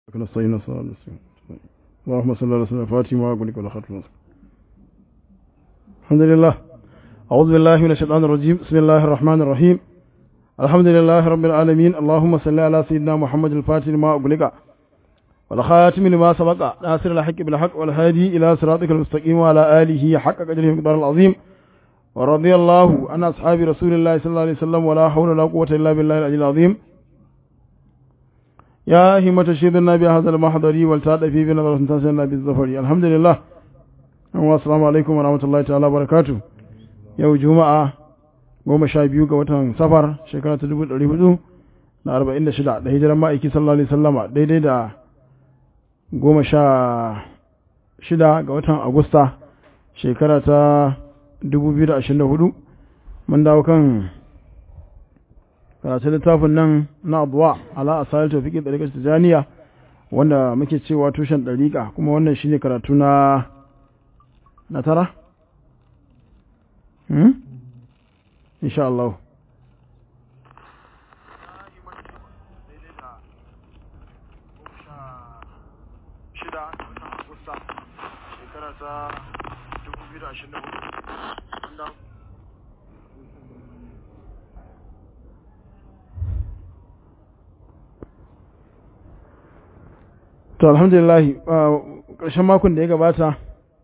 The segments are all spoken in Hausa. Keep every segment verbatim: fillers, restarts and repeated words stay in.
نستعين صلى الله اللهم صل على سيدنا فاطمة وأقول لك ولا خاتم. الحمد لله. أعوذ بالله من الشيطان الرجيم. بسم الله الرحمن الرحيم. الحمد لله رب العالمين. اللهم صل على سيدنا محمد الفاتح لما أغلق والخاتم لما سبق ناصر الحق بالحق والهادي إلى صراطك المستقيم وعلى آله حق قدره المقدار العظيم. ورضي الله عن أصحاب رسول الله صلى الله عليه وسلم ولا حول ولا قوة إلا بالله العلي العظيم. يا همة شيدنا بهذا المحضر والتعد في بنظرة تنسينا بالظفر. الحمد لله. والسلام عليكم ورحمة الله تعالى وبركاته. يوم جمعة goma sha biyu ga watan safar shekara ta dubu ɗari hudu da arba'in da shida da hijiran ma'aiki sallallahu alaihi sallama daidai da goma sha shida ga watan agusta shekara ta dubu biyu da ashirin da hudu mun dawo kan karatun littafin nan na abuwa ala asali tafiƙin ɗariƙar tijaniya wanda muke cewa tushen ɗariƙa kuma wannan shine karatu na na tara hmm? insha Allah to alhamdulillah ƙarshen makon da ya gabata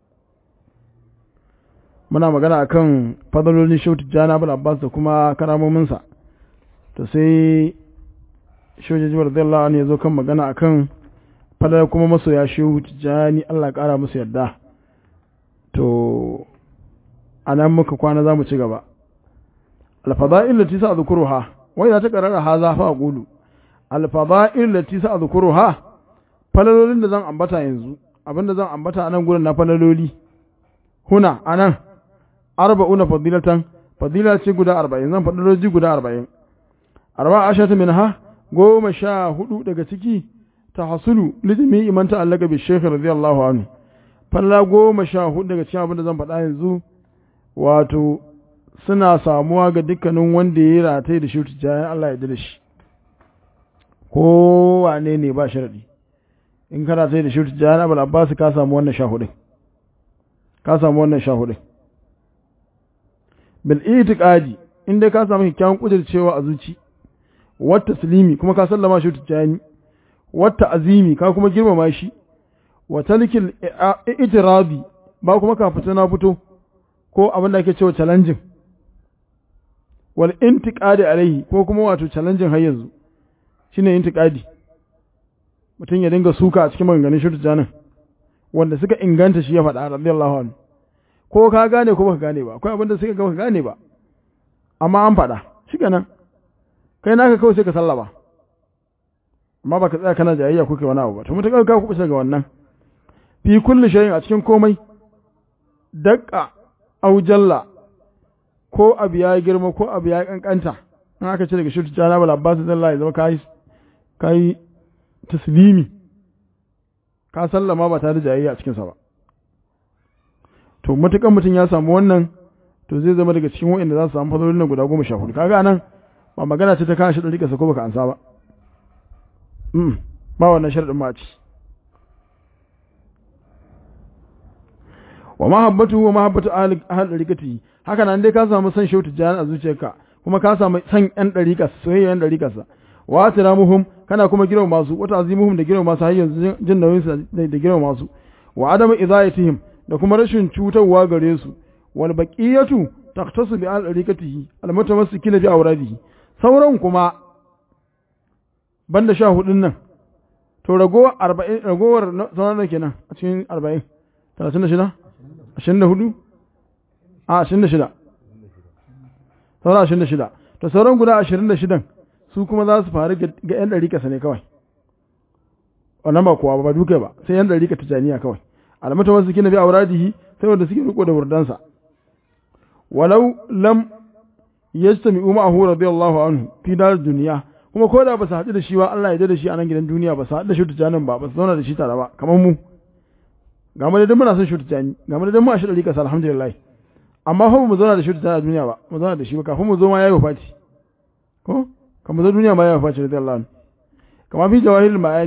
muna magana akan fadalolin Shehu Tijjani Abul Abbas da kuma karamominsa to sai Shehu Jibril radiyallahu anhu ya zo kan magana akan fadar kuma masoya Shehu Tijjani Allah ƙara musu yarda to anan muka kwana zamu ci gaba al-fada'il lati sa'dhukuruha wa idza taqarrara hadha fa aqulu al-fada'il lati sa'dhukuruha falalolin da zan ambata yanzu abinda zan ambata anan gurin na falaloli huna anan arba'una fadilatan fadila ce guda arba'in zan fadaloji guda arba'in arba'a ashata minha goma sha hudu daga ciki tahsulu lijmi iman ta'allaka bi shaykh radiyallahu anhu falla goma sha hudu daga cikin abinda zan faɗa yanzu wato suna samuwa ga dukkanin wanda ya rataye da shi tijani Allah ya yarda da shi ko wane ne ba sharadi in kana sai da shi tijani Abul Abbas ka samu wannan sha hudu ka samu wannan sha hudu bil itiqadi inda ka samu kyakkyawan kudircewa a zuci wata taslimi kuma ka sallama shi tijani wata azimi ka kuma girmama shi wa talikil itirabi ba kuma ka fita na fito ko abin da ake cewa challenging wal intiqadi alaihi ko kuma wato challenging har yanzu shine intiqadi mutum ya dinga suka a cikin maganganun shi tijanin wanda suka inganta shi ya faɗa radiyallahu anhu ko ka gane ko baka gane ba akwai abin da suka ga baka gane ba amma an faɗa shikenan kai naka kawai sai ka sallaba amma baka tsaya kana jayayya ko kai wani abu ba to mutakar ka kuɓuce ga wannan fi kulli shay'in a cikin komai daqqa aw jalla ko abu ya girma ko abu ya kankanta in aka ce daga shutu jana bal abbas sallallahu alaihi wasallam kai kai taslimi ka sallama ba tare da jayayya a cikin sa ba to matukan mutum ya samu wannan to zai zama daga cikin wa'anda za su samu fadolin nan guda goma sha hudu kaga nan ba magana ce ta kana shi dariƙa sa ko baka ansa ba mm ba wannan sharadin ma ci wa mahabbatu wa mahabbatu ahli dariqati haka nan dai ka samu san shautu jahan a zuciyarka kuma ka samu san yan dariƙa soyayya yan dariƙa sa wa tiramuhum kana kuma girma masu wata azimuhum da girma masu har yanzu jin nauyin su da girma masu wa adamu idayatihim da kuma rashin cutarwa gare su wal baqiyatu taqtasu bi al riqatihi al mutamassikina bi awradihi sauran kuma banda sha hudun nan to ragowar arba'in ragowar sauran da kenan a cikin arba'in talatin da shida ashirin da hudu a ashirin da shida sauran ashirin da shida to sauran guda ashirin da shidan su kuma za su faru ga yan ɗariƙa ne kawai wannan ba kowa ba duka ba sai yan ɗariƙa tijaniya kawai alamata wasu kina bi auradihi sai wanda suke riko da burdansa walau lam yajtami'u ma'ahu radiyallahu anhu fi dar dunya kuma ko da ba su haɗu da shi ba Allah ya yarda da shi a nan gidan duniya ba su haɗu da shi tijanin ba ba su zauna da shi tare ba kamar mu ga mu da muna son shi tijani ga mu da mu a shi ɗariƙa alhamdulillah amma fa mu zauna da shi tijani a duniya ba mu zauna da shi ba kafin mu zo ma yayi wafati ko kamar da duniya ma ya faci radiyallahu anhu kama fi jawahirul ma'ani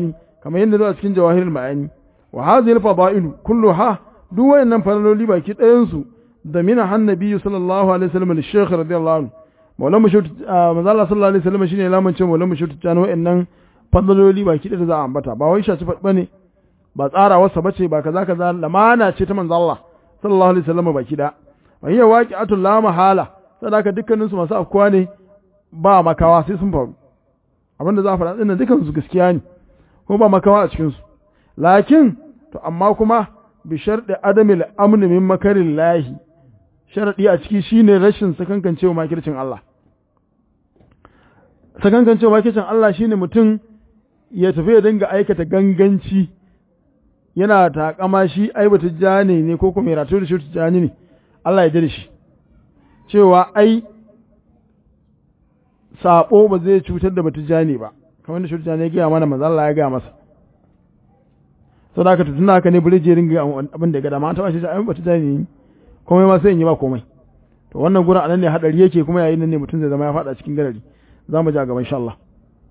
kamar yadda zo a cikin jawahirul ma'ani wa hadhihi al-fada'ilu kulluha duk wayannan falaloli baki ɗayan su da mina hannabi sallallahu alaihi wasallam al-shaykh radiyallahu anhu maulan mushut manzo Allah sallallahu alaihi wasallam shine lamancin maulan mushut ta wayannan falaloli baki ɗaya da za a ambata ba wai shaci fadba ne ba tsara wasa bace ba kaza kaza lamana ce ta manzo Allah sallallahu alaihi wasallam baki da wa hiya waqi'atul la mahala sadaka dukkanin su masu afkuwa ne ba makawa sai sun faru abinda za a faɗa dinnan dukkan su gaskiya ne ko ba makawa a cikin su lakin to amma kuma bi sharɗi adamil amni min makarin lahi sharaɗi a ciki shine rashin sakankancewa makircin Allah sakankancewa makircin Allah shine mutum ya tafi ya dinga aikata ganganci yana takama shi ai bata jani ne ko kuma ratu da shi jani ne Allah ya dare shi cewa ai sabo ba zai cutar da bata jani ba kamar da shi jani ya ga mana manzo Allah ya ga masa sau da aka tutun haka ne bari je ringa abin da ya gada ma ta bashi ai bata jani komai ma sai in yi ba komai to wannan gurin anan ne hadari yake kuma yayin nan ne mutum zai zama ya fada cikin garari zamu ji a gaban insha Allah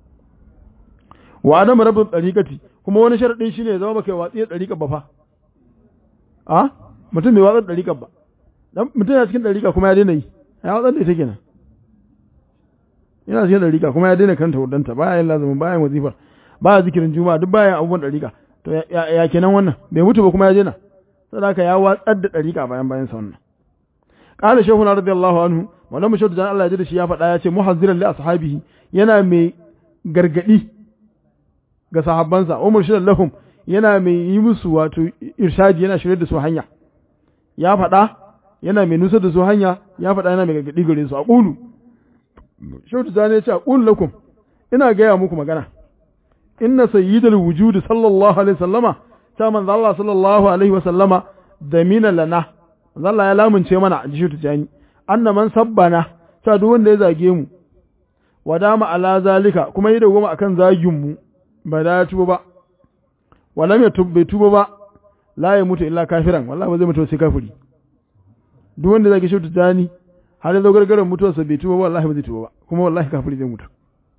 wa adam rabbul tariqati kuma wani sharadin shine ya zama baka watsi da tariqa ba fa a mutum bai watsa da tariqa ba dan mutum ya cikin tariqa kuma ya daina yi ya watsa da ita kenan yana cikin tariqa kuma ya daina kanta wadanta baya yin lazumin baya yin wazifar baya zikirin juma'a duk baya abubuwan tariqa to ya kenan wannan bai mutu ba kuma ya daina saboda ya watsar da tariqa bayan bayan sa wannan qala shaykhu radiyallahu anhu wannan mushahid dan Allah ya ji da shi ya faɗa ya ce muhazziran li ashabihi yana mai gargadi ga sahabbansa wa murshidan lahum yana mai yi musu wato irshadi yana shirye da su hanya ya faɗa yana mai nusar da su hanya ya faɗa yana mai gargadi gare su aqulu shautu zane ya ce aqulu lakum ina gaya muku magana inna sayyidul wujudi sallallahu alaihi wasallama ta manzo Allah sallallahu alaihi wasallama da mina lana manzo Allah ya lamunce mana ji shautu jani anna man sabbana ta duk wanda ya zage mu wadama ala zalika kuma yi da goma akan zagin mu ba da tuba ba walam yatub bai tuba ba la ya mutu illa kafiran wallahi ba zai mutu sai kafiri duk wanda zage shautu jani har da gargaran mutuwarsa bai tuba ba wallahi ba zai tuba ba kuma wallahi kafiri zai mutu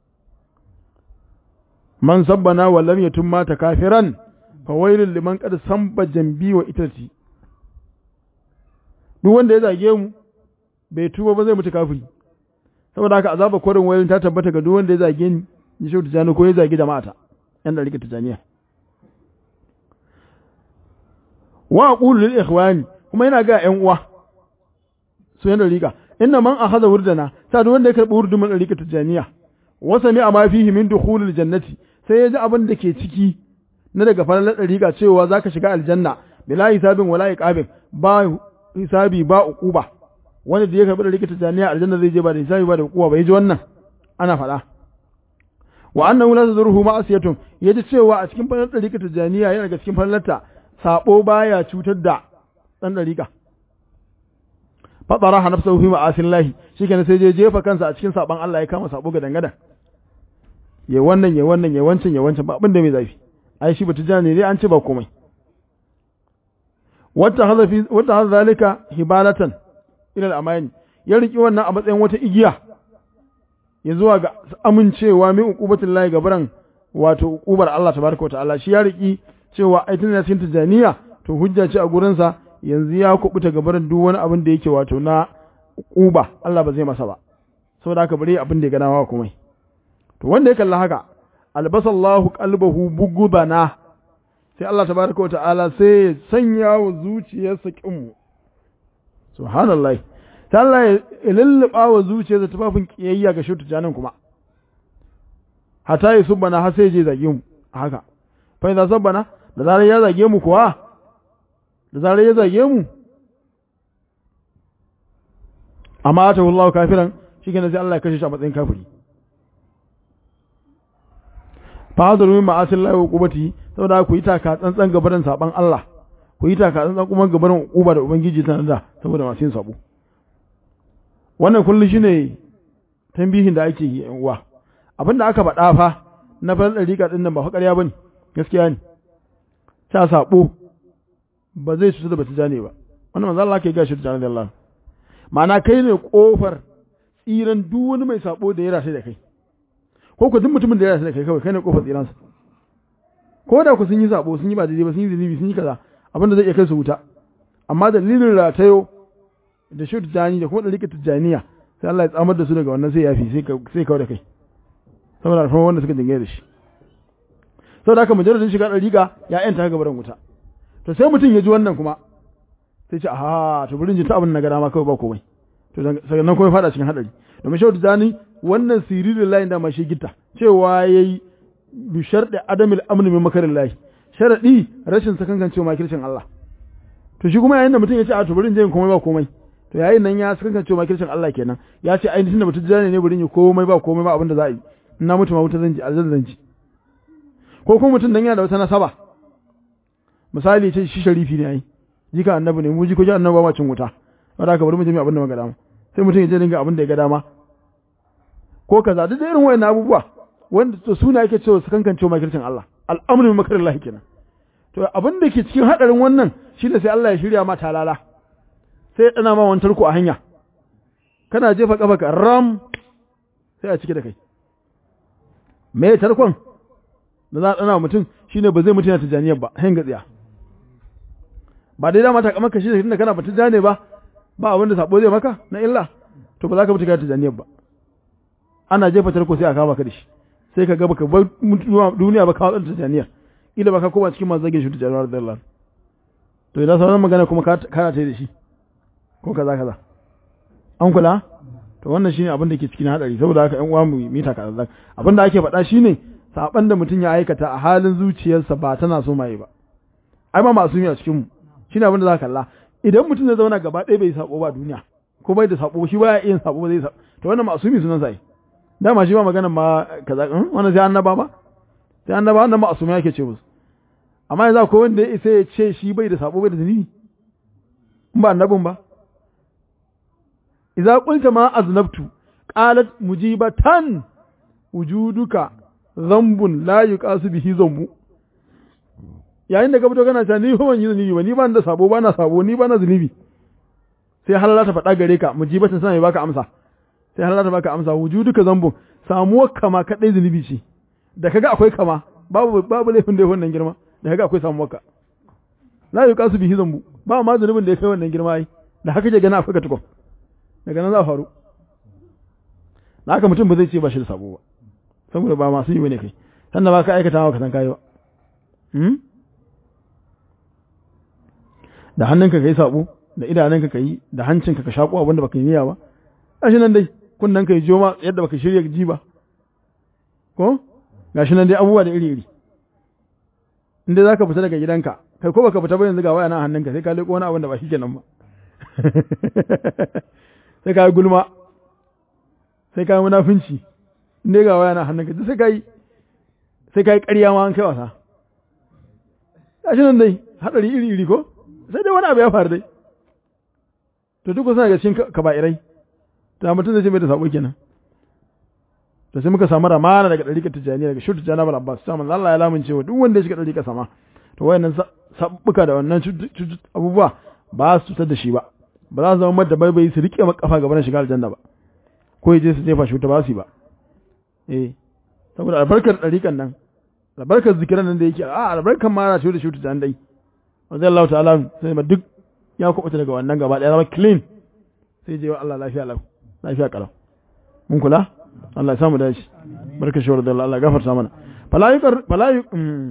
man sabbana wa lam yatum mata kafiran fa wailul liman qad samba jambi wa itati duk wanda ya zage mu bai tuba ba zai mutu kafiri saboda haka azaba korin wailun ta tabbata ga duk wanda ya zage ni ni shautu jani ko ya zage jama'ata yan da rike tijaniya wa aqulu lil ikhwani kuma yana ga ƴan uwa su yan da rika inna man akhadha wurdana ta duk wanda ya karbi wurdun man rike tijaniya wa sami'a ma fihi min dukhulil jannati sai ya ji abin da ke ciki na daga falalar dariqa cewa zaka shiga aljanna bila hisabin wala iqabin ba hisabi ba uquba wanda da ya karbi dariqa tijaniya aljanna zai je ba da hisabi ba da uquba bai ji wannan ana faɗa wa annahu la tadruhu ma'asiyatun yaji cewa a cikin falalar dariqa tijaniya yana daga cikin falalarta sabo baya cutar da dan dariqa fadara nafsuhu fi ma'asillahi shikenan sai je jefa kansa a cikin saban Allah ya kama sabo ga dangada ya wannan ya wannan ya wancan ya wancan ba abin da mai zafi ai shi bata jani ne an ce ba komai wata hazafi wata hazalika hibalatan ila al-amani ya riki wannan a matsayin wata igiya ya zuwa ga amincewa min uqubatul lahi gabaran wato uqubar Allah tabaraka wa ta'ala shi ya riki cewa ai tana cikin tijaniya to hujja ce a gurin sa yanzu ya kubuta gabaran duk wani abin da yake wato na uquba Allah ba zai masa ba saboda haka bari abin da ya gana wa komai to wanda ya kalla haka albasallahu qalbahu bugubana sai Allah tabaraka wa ta'ala sai ya sanya wa zuciyarsa kinmu subhanallahi sai Allah ya lulluba wa zuciyarsa tufafin kiyayya ga shutu janan kuma hata yi subana har sai je zage mu haka fa idan sabana da zarar ya zage mu kuwa da zarar ya zage mu amma ta wallahu kafiran shikenan sai Allah ya kashe shi a matsayin kafiri fa hadaru min ma'asillahi wa qubati saboda ku yi taka tsantsan gabaran saban Allah ku yi taka tsantsan kuma gabaran uba da ubangiji ta da saboda masu yin sabo wannan kullu shine tambihin da ake yi yan uwa abinda aka faɗa fa na fara dariƙa din nan ba fa ƙarya bane gaskiya ne ta sabo ba zai cuta da bata jane ba wannan manzo Allah ke ga shi da Allah ma'ana kai ne kofar tsiran duk wani mai sabo da ya rashe da kai ko ku duk mutumin da ya rashe da kai kawai kai ne kofar tsiransa ko da ku sun yi sabo sun yi ba daidai ba sun yi zunubi sun yi kaza abin da zai iya kai su wuta amma dalilin ratayo da shi tijani da kuma dalilin tijaniya sai Allah ya tsamar da su daga wannan sai yafi sai sai kawo da kai saboda alfarma wanda suka dinga da shi saboda haka mujarradin shiga dariƙa ya yanta ga barin wuta to sai mutum ya ji wannan kuma sai ce aha to burin ji ta abin na gada ma kawai ba komai to sannan kuma ya fada cikin hadari domin shehu tijani wannan siririn layin da ma shi gita cewa yayi bi sharɗi adamil amni min makarin lahi sharaɗi rashin sakankancewa makircin Allah to shi kuma yayin da mutum ya ce a to burin je komai ba komai to yayin nan ya sakankancewa makircin Allah kenan ya ce ainihin da mutum jani ne burin yi komai ba komai ba abin da za a yi ina mutum ma wuta zan ji aljanna zan ji ko kuma mutum dan yana da wata nasaba misali ce shi sharifi ne ai jika annabi ne mu jikoki annabi ba cin wuta wanda aka bari mu je mu abin da muka dama sai mutum ya je dinga abin da ya ga dama ko kaza duk irin wayannan abubuwa wanda to suna yake cewa su kankance makircin Allah al'amru min makarillahi kenan to abin da ke cikin hadarin wannan shine sai Allah ya shirya ma talala sai ya dana ma wani tarko a hanya kana jefa kafa ka ram sai a cike da kai me tarkon da za a dana mutum shine ba zai mutuna tijaniyar ba hin gatsiya ba dai dama ta kamar ka shi da kana ba tijane ba ba abin da sabo zai maka na illa to ba za ka mutu ka tijaniyar ba ana jefa tarko sai a kama ka da shi sai ka ga baka bar duniya ba ka wadanta tijaniyar ila baka koma cikin masu zagin shi tijaniyar da Allah to idan sauran magana kuma kana ta da shi ko kaza kaza an kula to wannan shine abin da ke cikin hadari saboda haka ƴan uwa mu mita kaza abin da ake faɗa shine saban da mutum ya aikata a halin zuciyarsa ba tana so mai ba ai ma masumi a cikin mu shine abin da za ka kalla idan mutum zai zauna gaba ɗaya bai sabo ba duniya ko bai da sabo shi baya yin sabo ba zai sabo to wannan masumi sunan sai dama shi ba magana ma kaza wannan sai annaba ba sai annaba wannan masumi yake ce musu amma yanzu akwai wanda ya ya ce shi bai da sabo bai da zunubi in ba annabin ba idza qulta ma aznabtu qalat mujibatan wujuduka zambun la yuqasu bihi zambu yayin da ka fito kana ta ni ban yi zunubi ba ni ba da sabo ba na sabo ni ba na zunubi sai halala ta faɗa gare ka mujibatan sai baka amsa sai halala ta baka amsa wujuduka zambun samuwar kama kadai zunubi ce da kaga akwai kama babu babu laifin da ya wannan girma da kaga akwai samuwar ka la yuqasu bihi zambu ba ma zunubin da ya kai wannan girma ai da haka ke gana akwai ka tukun daga nan za faru da haka mutum ba zai ce ba shi da sabo ba saboda ba masu yi bane kai sannan ba ka aikata wa ka san kai ba da hannunka ka yi sabo da idanunka ka yi da hancinka ka shaƙo abin da baka yi niyya ba gashi nan dai kunnen ka yi joma yadda baka shirya ji ba ko gashi nan dai abubuwa da iri iri inda za ka fita daga gidanka kai ko baka fita ba yanzu ga waya na hannunka sai ka leƙo wani abin da ba shi kenan ba sai ka yi gulma sai ka yi munafunci inda ga waya na hannunka sai ka yi sai ka yi ƙarya ma an kai wasa gashi nan dai haɗari iri iri ko sai dai wani abu ya faru dai to duk suna ga cikin kaba'irai to mutum zai ce mai da sabo kenan to sai muka samu ramana daga dariƙar tijaniya daga shutu jana bal abbas sai Allah ya lamunce wa duk wanda ya shiga dariƙar sama to wayannan sabbuka da wannan abubuwa ba su tutar da shi ba ba za su zama madda baibai su rike maka kafa gaban shiga aljanna ba ko je su jefa shi ta ba su ba eh saboda albarkar dariƙar nan albarkar zikiran nan da yake a albarkar ma na da shutu jan dai wanda Allah ta'ala sai duk ya kubuta daga wannan gaba ɗaya zama clean sai je wa Allah lafiya lau lafiya kalau mun kula Allah ya samu dace barka shi da Allah gafarta mana fala yuqar fala yu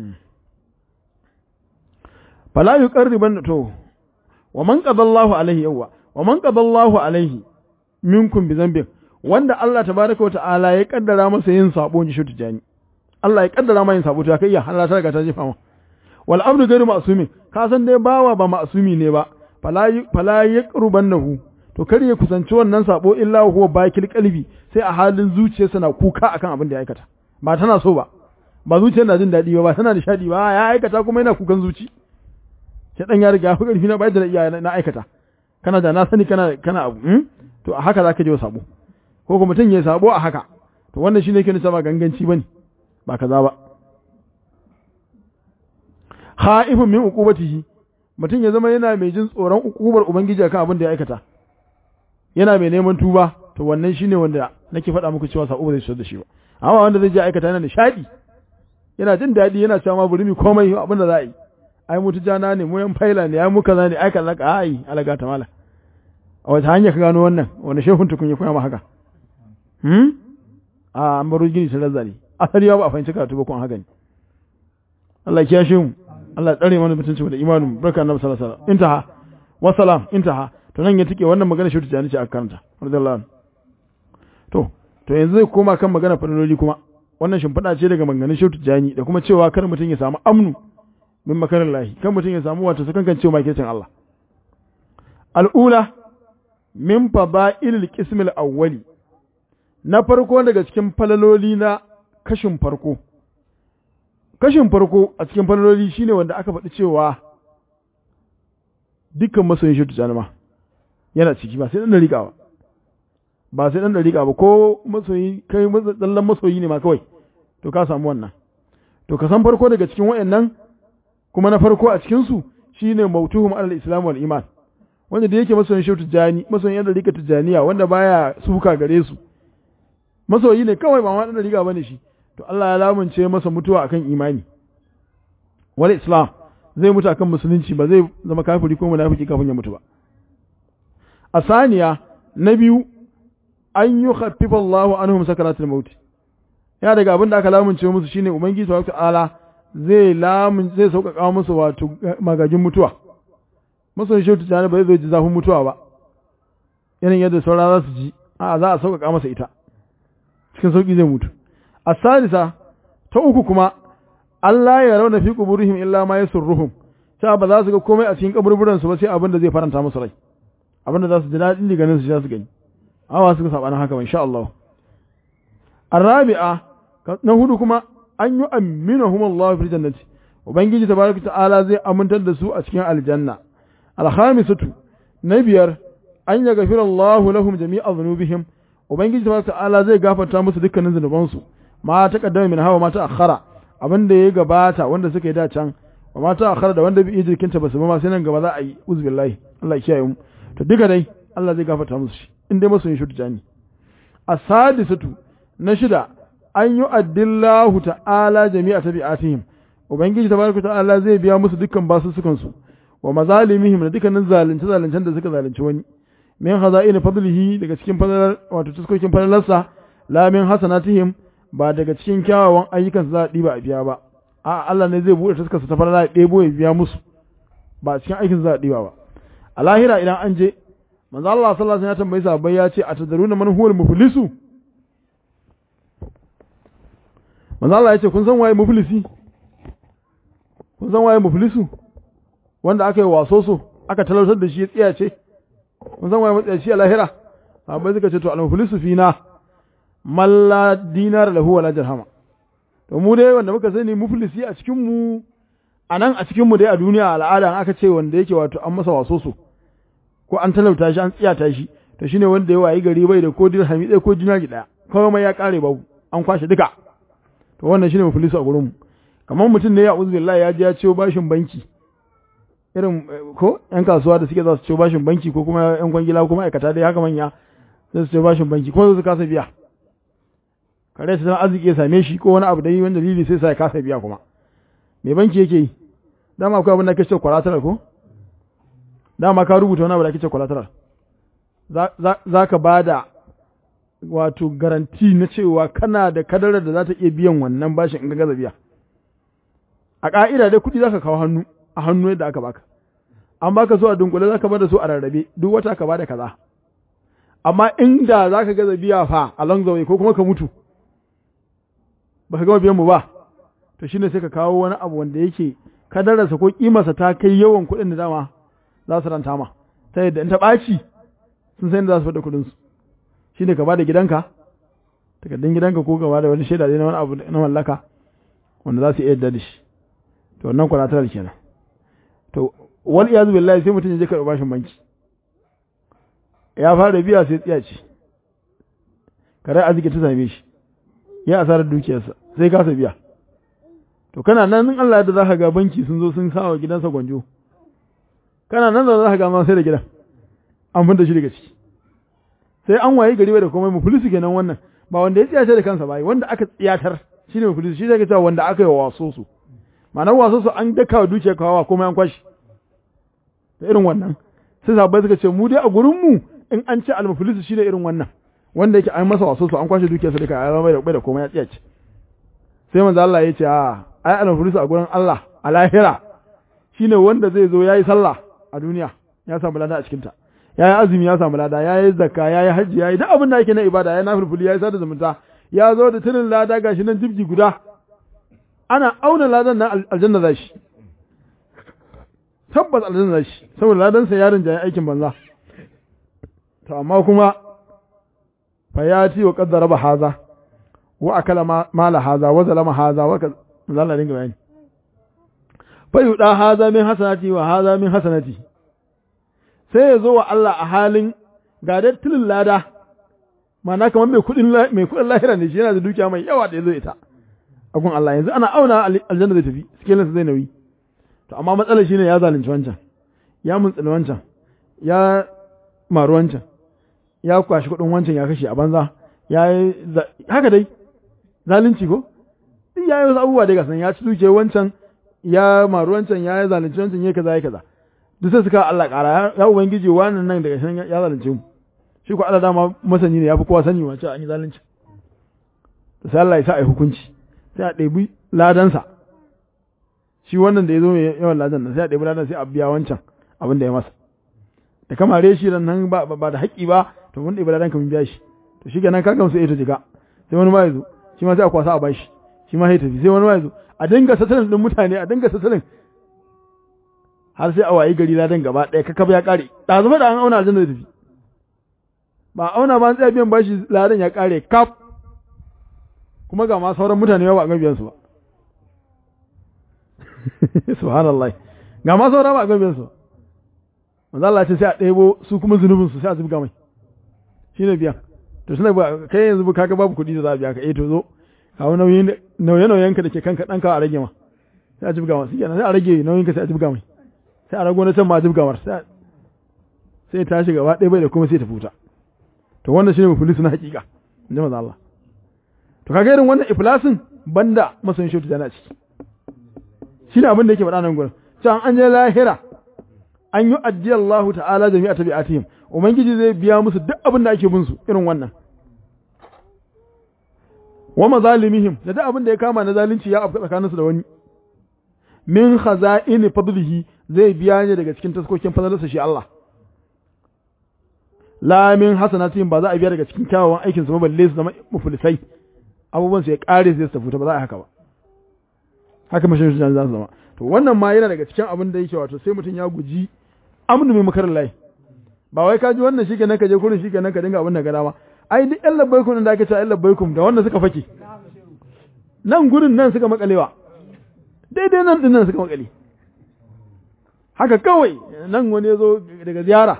fala yuqarriban to wa man qadallahu alaihi yawa wa man qadallahu alaihi minkum bi zambin wanda Allah tabaaraka wa ta'ala ya kaddara masa yin sabo ji shutu jani Allah ya kaddara masa yin sabo to kai ya Allah ta riga ta jefa ma wal abdu ghayru ma'sumin ka san dai bawa ba ma'sumi ne ba fala fala yaqrubannahu to kar ya kusanci wannan sabo illa huwa bakil qalbi sai a halin zuciyarsa na kuka akan abin da ya aikata ba tana so ba ba zuciyar na jin dadi ba ba tana nishadi ba ya aikata kuma yana kukan zuci sai dan ya riga ya fi karfi na bayar da iya na aikata kana da na sani kana kana abu to a haka zaka je wa sabo ko kuma mutun ya sabo a haka to wannan shine yake nuna ba ganganci bane ba kaza ba khaifun min uqubatihi mutum ya zama yana mai jin tsoron ukubar ubangiji akan abin da ya aikata yana mai neman tuba to wannan shine wanda nake faɗa muku cewa sa'o ba zai shigar da shi ba amma wanda zai je aikata yana nishadi yana jin daɗi yana cewa ma bari mu komai abin da za a yi ai mutu jana ne mu yan faila ne ai mu kaza ne ai kaza ka ai alaga ta mala a wata hanya ka gano wannan wani shehun tukun ya koya ma haka hmm a an baro gini ta lazzari asali ba a fahimci karatu ba kun haka ne Allah ya kiyashe mu Allah ya tsare mana mutunci da imanin barka annabi sallallahu alaihi wasallam intaha wa salam intaha to nan ya tike wannan magana shi ta ce a karanta radiyallahu anhu to to yanzu zai koma kan magana fadaloli kuma wannan shimfiɗa ce daga maganganun Shehu Tijjani da kuma cewa kar mutum ya samu amnu min makarin lahi kan mutum ya samu wato sakan kan cewa makircin Allah al'ula min fada'ilil qismil awwali na farko daga cikin falaloli na kashin farko kashin farko a cikin falaloli shine wanda aka faɗi cewa dukkan masoyin Shehu Tijjani ma yana ciki ba sai dan dariƙa ba ba sai dan dariƙa ba ko masoyi kai dallan masoyi ne ma kawai to ka samu wannan to ka san farko daga cikin wayannan kuma na farko a cikin su shine mautuhum alal islam wal iman wanda da yake masoyin Shehu Tijjani masoyin yan dariƙa Tijjaniya wanda baya suka gare su masoyi ne kawai ba ma dan dariƙa bane shi to Allah ya lamunce masa mutuwa akan imani wal islam zai mutu akan musulunci ba zai zama kafiri ko munafiki kafin ya mutu ba a saniya na biyu an yi khaffifa Allahu anhum sakaratul maut ya daga abin da aka lamunce musu shine ubangiji subhanahu ta'ala zai lamun zai sauƙaƙa musu wato magagin mutuwa musu shi ta ba zai ji zafin mutuwa ba irin yadda saura za su ji a za a sauƙaƙa masa ita cikin sauƙi zai mutu as-salisa ta uku kuma Allah ya rauna fi quburihim illa ma yasurruhum ta ba za su ga komai a cikin kaburburan su ba sai abin da zai faranta musu rai abin da za su ji daɗin ganin su za su gani awa suka saba na haka insha Allah arabi'a na hudu kuma an yi aminahum Allah fi jannati ubangiji tabaraka ta'ala zai amintar da su a cikin aljanna alkhamisatu na biyar an ya gafira Allah lahum jami'a dhunubihim ubangiji tabaraka ta'ala zai gafarta musu dukkanin zunuban su ma ta kaddama min hawa ma ta akhara abin da ya gabata wanda suka yi da can wa ma ta akhara da wanda bi jirkinta basu ba ma sai nan gaba za a yi uzbillahi Allah ya kiyaye mu to duka dai Allah zai gafarta musu shi in dai masoyin shi tijani as-sadisatu na shida an yi addillahu ta'ala jami'a tabi'atihim ubangiji tabaraka ta'ala zai biya musu dukkan basussukan su wa mazalimihim da dukkanin zalunce zaluncen da suka zalunci wani min khaza'in fadlihi daga cikin fadalar wato tuskokin fadalarsa la min hasanatihim ba daga cikin kyawawan ayyukan su za a diba a biya ba a Allah ne zai bude tuskar su ta fadala ya debo ya biya musu ba cikin aikin su za a diba ba a lahira idan an je manzo Allah sallallahu alaihi wasallam ya tambayi sahabbai ya ce atadaruna man huwal muflisu manzo Allah ya ce kun san waye muflisi kun san waye muflisu wanda aka yi waso so aka talautar da shi ya tsiya ce kun san waye matsayaci a lahira sahabbai suka ce to al muflisu fina man la dinar lahu wala dirham to mu dai wanda muka sani muflisi a cikin mu anan a cikin mu dai a duniya al'ada aka ce wanda yake wato an masa waso so ko an talauta shi an tsiyata shi to shine wanda ya wayi gari bai da ko dirhami ɗaya ko dinari ɗaya kawai ya kare babu an kwashe duka to wannan shine muflisu a gurin mu kamar mutum ne ya uzu billahi ya je ya ciyo bashin banki irin ko yan kasuwa da suke za su ciyo bashin banki ko kuma yan kwangila ko kuma aikata dai haka manya sai su ciyo bashin banki ko su kasa biya kare su zama arziki ya same shi ko wani abu dai wanda dalili sai sa ya kasa biya kuma me banki yake yi dama akwai abin da kake cewa collateral ko dama ka rubuta wani abu da kake cewa collateral za ka bada wato garanti na cewa kana da kadarar da za ta iya biyan wannan bashin in ga gaza biya a ƙa'ida dai kuɗi za ka kawo hannu a hannu yadda aka baka an baka so a dunkule za ka bada so a rarrabe duk wata ka bada kaza amma inda za ka gaza biya fa along the way ko kuma ka mutu ba ka gama biyan mu ba to shine sai ka kawo wani abu wanda yake kadararsa ko kimarsa ta kai yawan kuɗin da dama za su ranta ma ta yadda in ta ɓaci sun san da za su faɗa kuɗinsu shi ne ka ba da gidanka takardun gidanka ko ka ba da wani shaida na wani abu na mallaka wanda za su iya yadda da shi to wannan collateral kenan to wal iyazu billahi sai mutum ya je karɓi bashin banki ya fara biya sai tsiya ce kare arziki ta same shi ya asarar dukiyarsa sai kasa biya to kana nan in Allah da za ka ga banki sun zo sun sawa gidansa gwanjo kana nan da za ka ga ma sai da gidan an fita shi daga ciki sai an waye gari da komai muflisi kenan wannan ba wanda ya tsiyace da kansa ba wanda aka tsiyatar shine muflis shi zai cewa wanda aka yi wa waso su ma'anar waso su an daka wa dukiya kawawa komai an kwashi da irin wannan sai sahabbai suka ce mu dai a gurin mu in an ce al-muflis shine irin wannan wanda yake an masa waso su an kwashe dukiyarsa duka ya bai da bai da komai ya tsiyace sai manzo Allah ya ce a ai al-muflis a gurin Allah a lahira shine wanda zai zo yayi sallah a duniya ya samu lada a cikin ta yayi azumi ya samu lada yayi zakka yayi hajji yayi duk abin da yake na ibada yayi nafilfuli yayi sada zumunta ya zo da tunin lada gashi nan jibji guda ana auna ladan nan aljanna zashi tabbas aljanna zashi saboda ladan sa yarin jayi aikin banza to amma kuma fayati wa qaddara ba haza wa akala mala haza wa zalama haza wa kaza Allah dinga bayani fayuda haza min hasanati wa haza min hasanati sai ya zo wa Allah a halin ga da tilin lada ma'ana kamar mai kudin mai kudin lahira ne shi yana da dukiya mai yawa da yazo ita akun Allah yanzu ana auna aljanna zai tafi skelin sa zai nauyi to amma matsalar shine ya zalunci wancan ya muntsini wancan ya maru wancan ya kwashi kudin wancan ya kashe a banza ya yi haka dai zalunci ko ya yi wasu abubuwa dai gasan ya ci duke wancan ya maru wancan ya yi zalunci wancan ya kaza ya kaza duk sai suka Allah ƙara ya ubangiji wannan nan daga shan ya zalunce mu shi ko Allah dama masani ne ya fi kowa sani wace an yi zalunci to sai Allah ya sa ai hukunci sai a ɗebi ladansa shi wannan da ya zo mai yawan ladan nan sai a ɗebi ladan sai a biya wancan abin da ya masa da kamare shi nan ba ba da haƙƙi ba to mun ɗebi ladan ka mun biya shi to shi kenan ka gamsu ita jika sai wani ma ya zo shi ma sai a kwasa a bashi shi ma sai tafi sai wani ma ya zo a dinga satalin din mutane a dinga satalin har sai a wayi gari ladan gaba ɗaya kakab ya ƙare da zama da an auna aljanna da tafi ba auna ba an tsaya biyan bashi ladan ya ƙare kaf kuma ga ma sauran mutane ba a ga biyan su ba subhanallah ga ma sauran ba a ga biyan su manzo Allah ce sai a ɗebo su kuma zunubin su sai a zubga mai shine biyan to suna ba kai yanzu kaga babu kuɗi da za a biya ka eh to zo kawo nauyin nauye nauyen ka dake kanka danka a rage ma sai a zubga ma sai sai a rage nauyin ka sai a zubga mai sai a rago na can ma a zubga mar sai sai ta shiga gaba ɗaya bai da kuma sai ta futa to wannan shine muflis na hakika inji manzo Allah to kaga irin wannan iflasin banda masan shi tana ciki shine abin da yake faɗa nan gurin can an je lahira an yi addiya Allah ta'ala jami'a tabi'atihim ubangiji zai biya musu duk abin da ake bin su irin wannan wa mazalimihim da duk abin da ya kama na zalunci ya afka tsakanin su da wani min khaza'ini fadlihi zai biya ne daga cikin taskokin fadalarsa shi Allah la min hasanatihim ba za a biya daga cikin kyawawan aikin su ba balle su zama muflisai abubuwan su ya kare sai su tafi ba za a haka ba haka mashin za su zama to wannan ma yana daga cikin abin da yake wato sai mutum ya guji amnu mai makarar layi ba wai ka ji wannan shi kenan ka je kurin shi kenan ka dinga abin da ga dama ai duk yan labbaikum da ake cewa yan labbaikum da wanda suka fake nan gurin nan suka makalewa daidai nan din nan suka makale haka kawai nan wani ya zo daga ziyara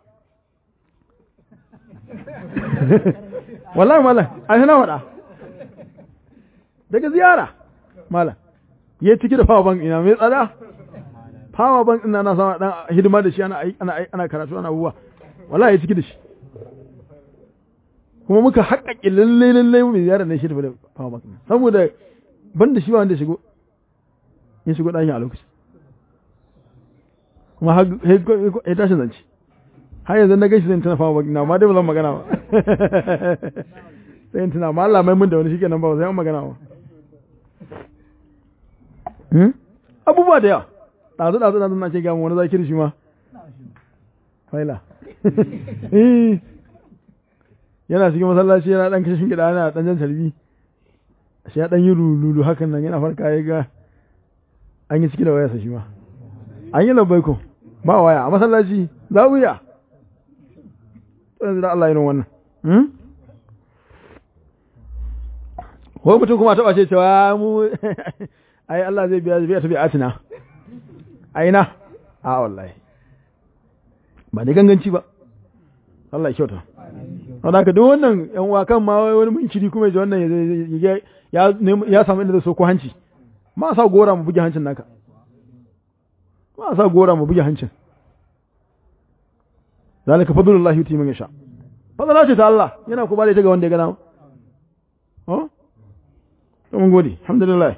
wallahi malam ai na wada daga ziyara malam ya ciki da power bank ina mai tsada power bank ina na sama dan hidima da shi ana ana ana karatu ana abuwa wallahi ya ciki da shi kuma muka haƙaƙi lalle lalle mu ziyara ne shi da power bank saboda ban da shi ba wanda shigo ya shigo ɗakin a lokaci kuma har ya tashi zance har yanzu na gaishe zan tana power bank na ma dai ba zan magana ba sai tana ma Allah mai mun da wani shikenan ba sai an magana ba abubuwa da yawa ɗazu ɗazu ɗazu na ce gamu wani zakir shi ma faila yana cikin masallaci yana ɗan kashin gida yana ɗan jan tarbi shi ya ɗan yi lulu hakan nan yana farka ya ga an yi ciki da wayarsa shi ma an yi labbai ko ba waya a masallaci za wuya yanzu da Allah irin wannan ko mutum kuma taɓa ce cewa mu ai Allah zai biya biya ta biya atina aina a wallahi ba da ganganci ba Allah ya kyauta wanda ka duk wannan yan uwa kan ma wani munkiri kuma ya wannan ya ya ya samu inda zai so ko hanci ma sa gora mu buge hancin naka ma sa gora mu buge hancin zalika fadlullahi yuti man yasha fadla ce ta Allah yana ku bare ta ga wanda ya gana oh mun gode alhamdulillah.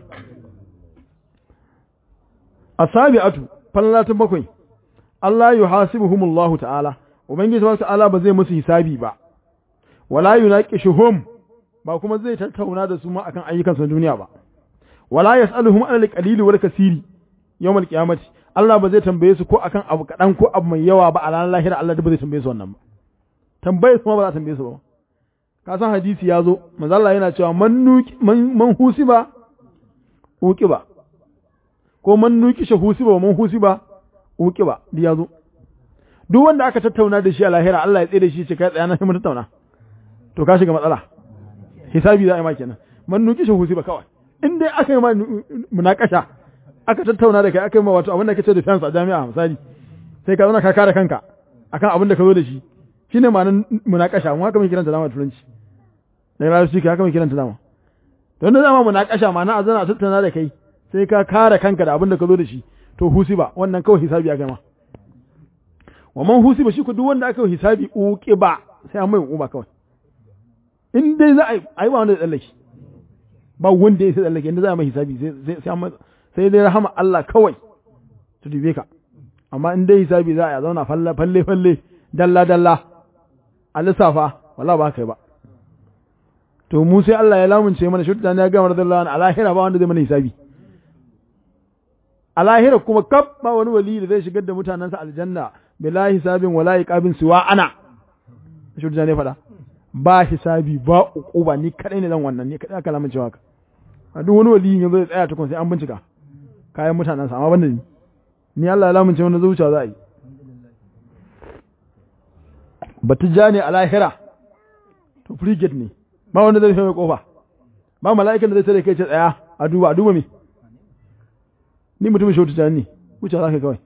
Asabi'atu fallatin bakwai Allah yuhasibuhumullahu ta'ala ubangiji subhanahu ta'ala ba zai musu hisabi ba wala yunaqishuhum ba kuma zai tattauna da su ma akan ayyukan su duniya ba wala yas'aluhum alal qalili wal kasiri yawmal qiyamati Allah ba zai tambaye su ko akan abu kadan ko abu mai yawa ba a ranar lahira Allah ba zai tambaye su wannan ba tambaye su ma ba za ta tambaye su ba ka san hadisi ya zo manzo Allah yana cewa man nuki man husiba uqiba ko man nuki shahusiba man husiba uqiba di ya zo duk wanda aka tattauna da shi a lahira Allah ya tsere shi ce kai tsaya na mu tattauna to ka shiga matsala hisabi za a yi ma kenan man nuki shahusiba kawai in dai aka yi ma munakasha aka tattauna da kai aka yi ma wato abin da kace defense a jami'a misali sai ka zauna ka kare kanka akan abin da ka zo da shi shine ma'anar munakasha mu haka mai kiranta dama turanci da ya shi haka mai kiranta dama don da zama munakasha ma'ana a zana a tattauna da kai sai ka kare kanka da abin da ka zo da shi to husiba wannan kawai hisabi a gama wa man husiba shi ku duk wanda aka yi hisabi uqiba sai an mai uba kawai in dai za a yi ba wanda ya tsallake ba wanda ya tsallake inda za a mai hisabi sai sai sai dai rahama Allah kawai su dube ka amma in dai hisabi za a zauna falle falle falle dalla dalla a lissafa wallahi ba kai ba to mu sai Allah ya lamunce mana shi da ya ga radiyallahu anhu alahira ba wanda zai mana hisabi alahira kuma kaf ba wani wali da zai shigar da mutanansa aljanna bila hisabin wala iqabin siwa ana shi da ne fada ba hisabi ba uquba ni kadai ne zan wannan ni kadai aka lamunce haka a duk wani wali ne zai tsaya tukun sai an bincika kayan mutanansa amma banda ni ni Allah ya lamunce mana zuciya za a yi batija ne a lahira to frigate ne ba wanda zai mai kofa ba mala'ikan da zai tare kai ce tsaya a duba a duba me ni mutumin shautu jani ne wuce za ka kawai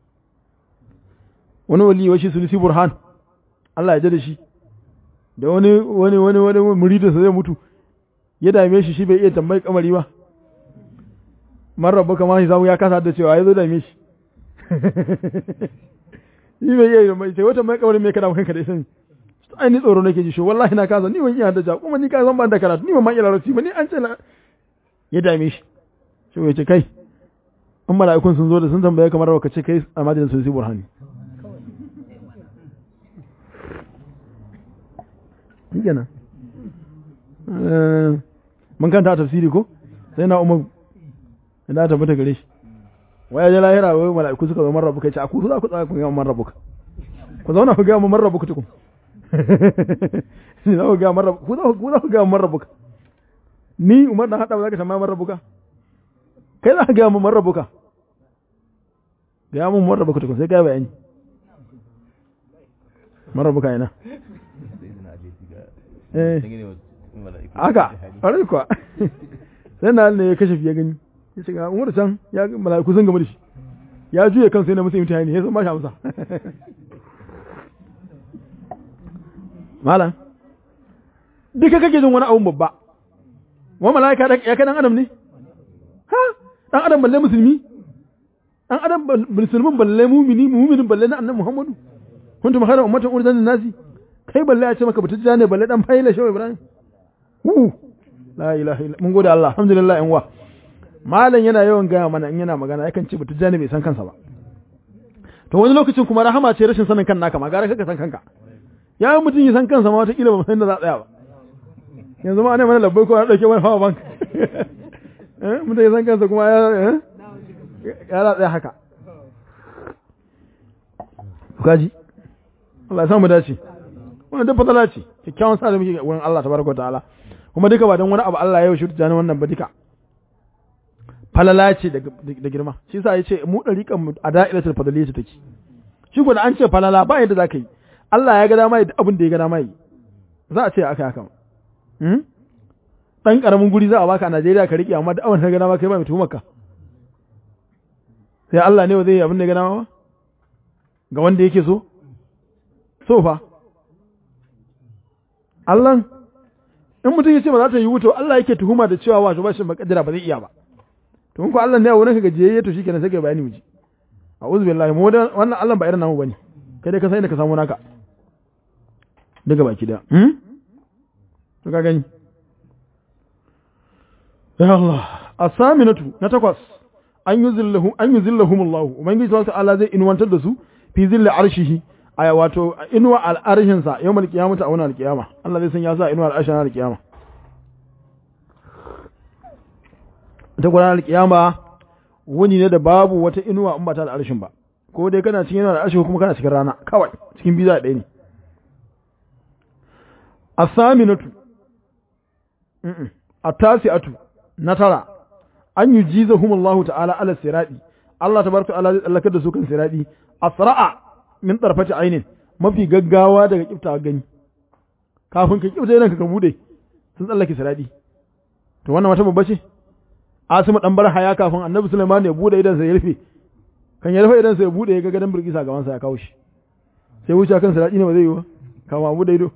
wani wali washi sulusi burhan Allah ya jada shi da wani wani wani wani muridin sa zai mutu ya dame shi shi bai iya tambayi kamari ba man rabba kama shi zamu ya kasa da cewa ya zo dame shi ni bai iya mai sai wata mai kamar mai kada kanka da sani ai ni tsoro nake ji shi wallahi na kaza ni ban iya da ja kuma ni ka san ban da karatu ni ban ma iya larabci ba ni an ce la ya dame shi shi ya ce kai in mala'ikun sun zo da sun tambaye kamar baka ce kai a madina sun si burhani yana mun kanta tafsiri ko sai na umar ina tabbata gare shi waya je lahira wai mala'iku suka zo marrabu kai ce aku za ku tsaya ku ga marrabu ku zauna ku ga mu marrabu tukun ni za ku ga marrabu ku za ku za ku ga marrabu ni umar dan hada ba za ka tambaya marrabu ka kai za ka ga mu marrabu ka ga mu marrabu tukun sai ga bayani marrabu ka ina eh haka ƙwarai kuwa sai na ne ya kashe fiye gani ya shiga umar can ya mala'iku sun gama da shi ya juye kansa yana musu imtihani ya san ba shi amsa malam duka kake jin wani abun babba wa mala'ika ya kai dan adam ne ha dan adam balle musulmi dan adam musulmin balle mu'mini mu'minin balle na annabi Muhammadu kuntum khayra ummatin ukhrijat lin-nasi kai balle ya ce maka butujja ne balle dan faila shehu Ibrahim uh la ilaha illa mun gode Allah alhamdulillah yan wa malam yana yawan gaya mana in yana magana yakan ce butujja ne bai san kansa ba to wani lokacin kuma rahama ce rashin sanin kan naka ma gara kaka san kanka ya mutum ya san kansa ma wata kila ba san da za tsaya ba yanzu ma ne mana labbai ko ya dauke wani hawa bank eh mutum ya san kansa kuma ya eh ya za tsaya haka kaji Allah ya samu dace wannan da fadala ce kikkiawan sa da muke wurin Allah tabaraka ta'ala kuma duka ba dan wani abu Allah ya yi shi tana wannan ba duka falala ce da girma shi yasa yace mu dariƙan mu a da'iratul fadaliyya take shi ko da an ce falala ba yadda zaka yi Allah ya ga dama yi abin da ya ga dama yi za a ce aka haka hmm dan karamin guri za a baka a Najeriya ka riƙe amma da abin da ya ga dama kai ba mai tuhumarka sai Allah ne zai yi abin da ya ga dama ba ga wanda yake so so fa Allah in mutum ya ce ba za ta yi wuto Allah yake tuhuma da cewa wato ba shi makadira ba zai iya ba to in ko Allah ne a wurin ka gajiyayye to shikenan sai ka bayani miji a'udhu billahi mu da wannan Allah ba irin namu bane kai dai ka sai da ka samu naka daga baki da hmm to ka gani ya Allah asaminatu na takwas an yuzillahu an yuzillahum Allah ubangiji subhanahu ta'ala zai inuwantar da su fi zilli arshihi aya wato inuwa al'arshin sa yawmal qiyamati a wannan alqiyama Allah zai sanya su a inuwa al'arshin alqiyama ta gudanar alqiyama wani ne da babu wata inuwa in ba ta al'arshin ba ko dai kana cikin al'arshi ko kuma kana cikin rana kawai cikin biza ɗaya ne asaminatu at-tasi'atu na tara an yujizahum Allah ta'ala ala sirati Allah tabaraka ta'ala zai tsallakar da su kan sirati asra'a min tarfati ainin mafi gaggawa daga kifta gani kafin ka kifta idan ka bude sun tsallake sirati to wannan wata babba ce Asimu dan barha ya kafin Annabi Sulaiman ya bude idan sa ya rufe kan ya rufe idan sa ya bude ya ga gadan burkisa gaban sa ya kawo shi sai wuce kan sirati ne ba zai yi ba kama bude ido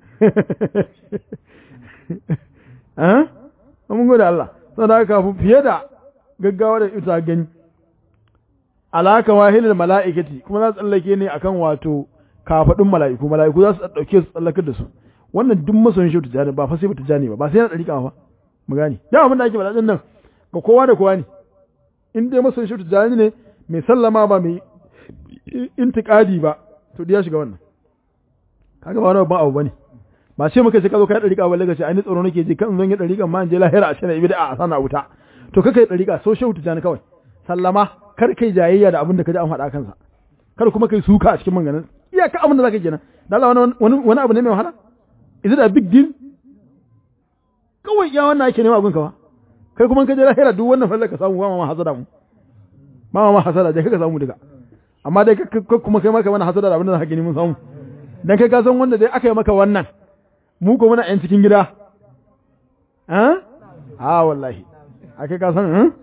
eh mun gode Allah saboda haka fiye da gaggawa da ita gani alaka wahilul mala'ikati kuma za su tsallake ne akan wato kafadun mala'iku mala'iku za su dauke su tsallakar da su wannan duk masoyin shi tijani ba fa sai ba tijani ba ba sai na dariƙa ba mu gani da abin da ake faɗa din nan ga kowa da kowa ne in dai masoyin shi tijani ne mai sallama ba mai intiqadi ba to ya shiga wannan kaga ba wani ba abu bane ba ce muka ce ka zo kai dariƙa ba lagace ai ni tsoro nake ji kan zan yi dariƙa ma in je lahira a shana ibida a sana wuta to kaka yi dariƙa so shehu tijani kawai sallama kar kai jayayya da abin da kaji an faɗa kansa kar kuma kai suka a cikin manganin iya ka abin da zaka kenan da Allah wani wani abu ne mai wahala is it a big deal kawai ya wannan ake nema abin ka ba kai kuma ka je lahira duk wannan fallar ka samu ba ma hasada mu ba ma hasada dai kaka samu duka amma dai kuma kai maka wannan hasada da abin da zaka gani mun samu dan kai ka san wanda dai aka yi maka wannan mu ko muna yan cikin gida eh ah wallahi ake ka san eh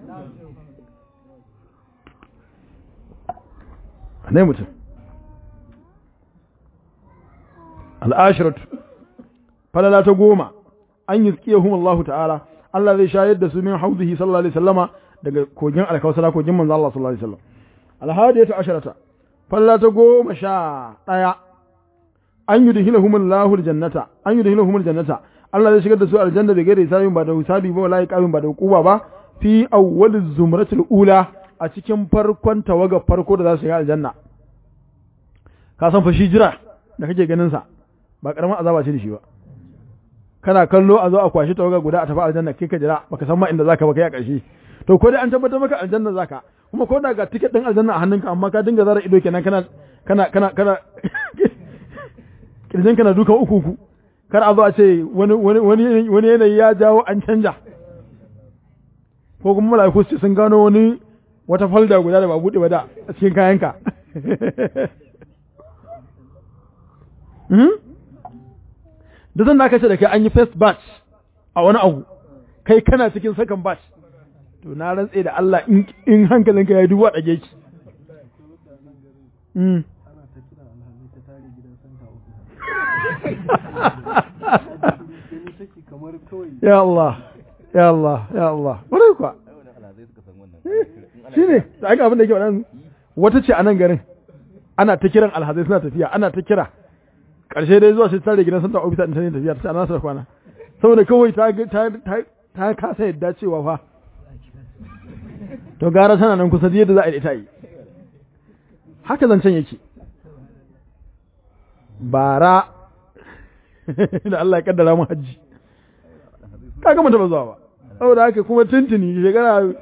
ne mutum al'ashiratu falala ta goma an yi tsiyahum Allah ta'ala Allah zai shayar da su min hauzihi sallallahu alaihi wasallama daga kogin alkawsara kogin manzo Allah sallallahu alaihi wasallam alhadiyatu asharata falala ta goma sha daya an yudhilahum Allahu aljannata an yudhilahum aljannata Allah zai shigar da su aljanna da gaire sabin ba da hisabi ba wallahi kabin ba da hukuma ba fi awwaliz zumratil ula a cikin farkon tawaga farko da za su shiga aljanna ka san fa shi jira da kake ganin sa ba karaman azaba ce da shi ba kana kallo a zo a kwashi tawaga guda a tafi aljanna kai ka jira baka san ma inda zaka ba kai a ƙarshe to ko dai an tabbatar maka aljanna zaka kuma ko da ga ticket din aljanna a hannunka amma ka dinga zara ido kenan kana kana kana kana kirjin kana duka uku uku kar a zo a ce wani wani wani wani yanayi ya jawo an canja ko kuma malaiku su sun gano wani wata falda guda da ba bude ba da a cikin kayanka hmm da zan da aka ce da kai an yi first batch a wani abu kai kana cikin second batch to na rantse da Allah in in hankalinka ya duba dage ki hmm ya Allah ya Allah ya Allah wani kuwa shi ne da aka abin da yake waɗansu wata ce a nan garin ana ta kiran alhazai suna tafiya ana ta kira ƙarshe dai zuwa sai ta rage gidan santa ofisa ɗin ta ne tafiya ta ce ana sa kwana saboda kawai ta ta kasa yadda cewa fa to gara tana nan kusa yadda za a yi ita yi haka zancen yake bara da Allah ya kaddara mu hajji kaga mun taba zuwa ba saboda haka kuma tuntuni shekara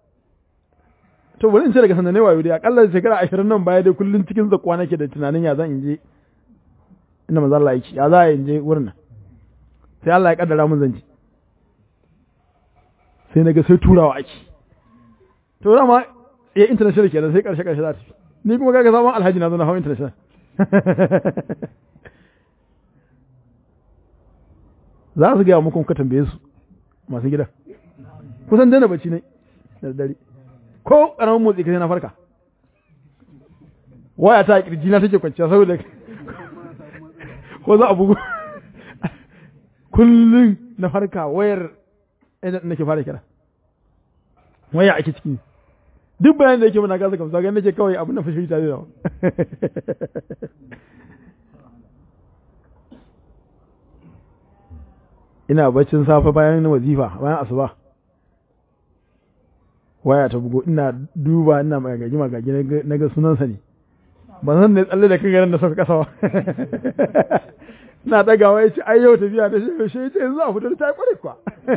to bari in ce daga sanan ne wayo dai akalla shekara ashirin nan baya dai kullun cikin zakwa nake da tunanin ya zan je inda manzo Allah yake ya za a je wurin nan sai Allah ya kaddara mun zanci sai naga sai turawa ake to dama ya international kenan sai karshe karshe za ta ni kuma kaga sabon alhaji na zo na hawa international za su gaya muku ka tambaye su masu gida kusan dana bacci ne da dare ko karamin motsi kai na farka waya ta kirji na take kwanciya saboda ko za a bugu kullum na farka wayar inda nake fara kira waya ake ciki duk bayan da yake muna gaza kamsa ga nake kawai abin da fashi ta zai zama ina baccin safe bayan wazifa bayan asuba waya ta bugo ina duba ina magaji magaji na ga sunansa ne ban san ne tsalle da kan garin da suka kasa ba ina dagawa ya ce ai yau tafiya da shi shi ce yanzu a fito ta yi kware kuwa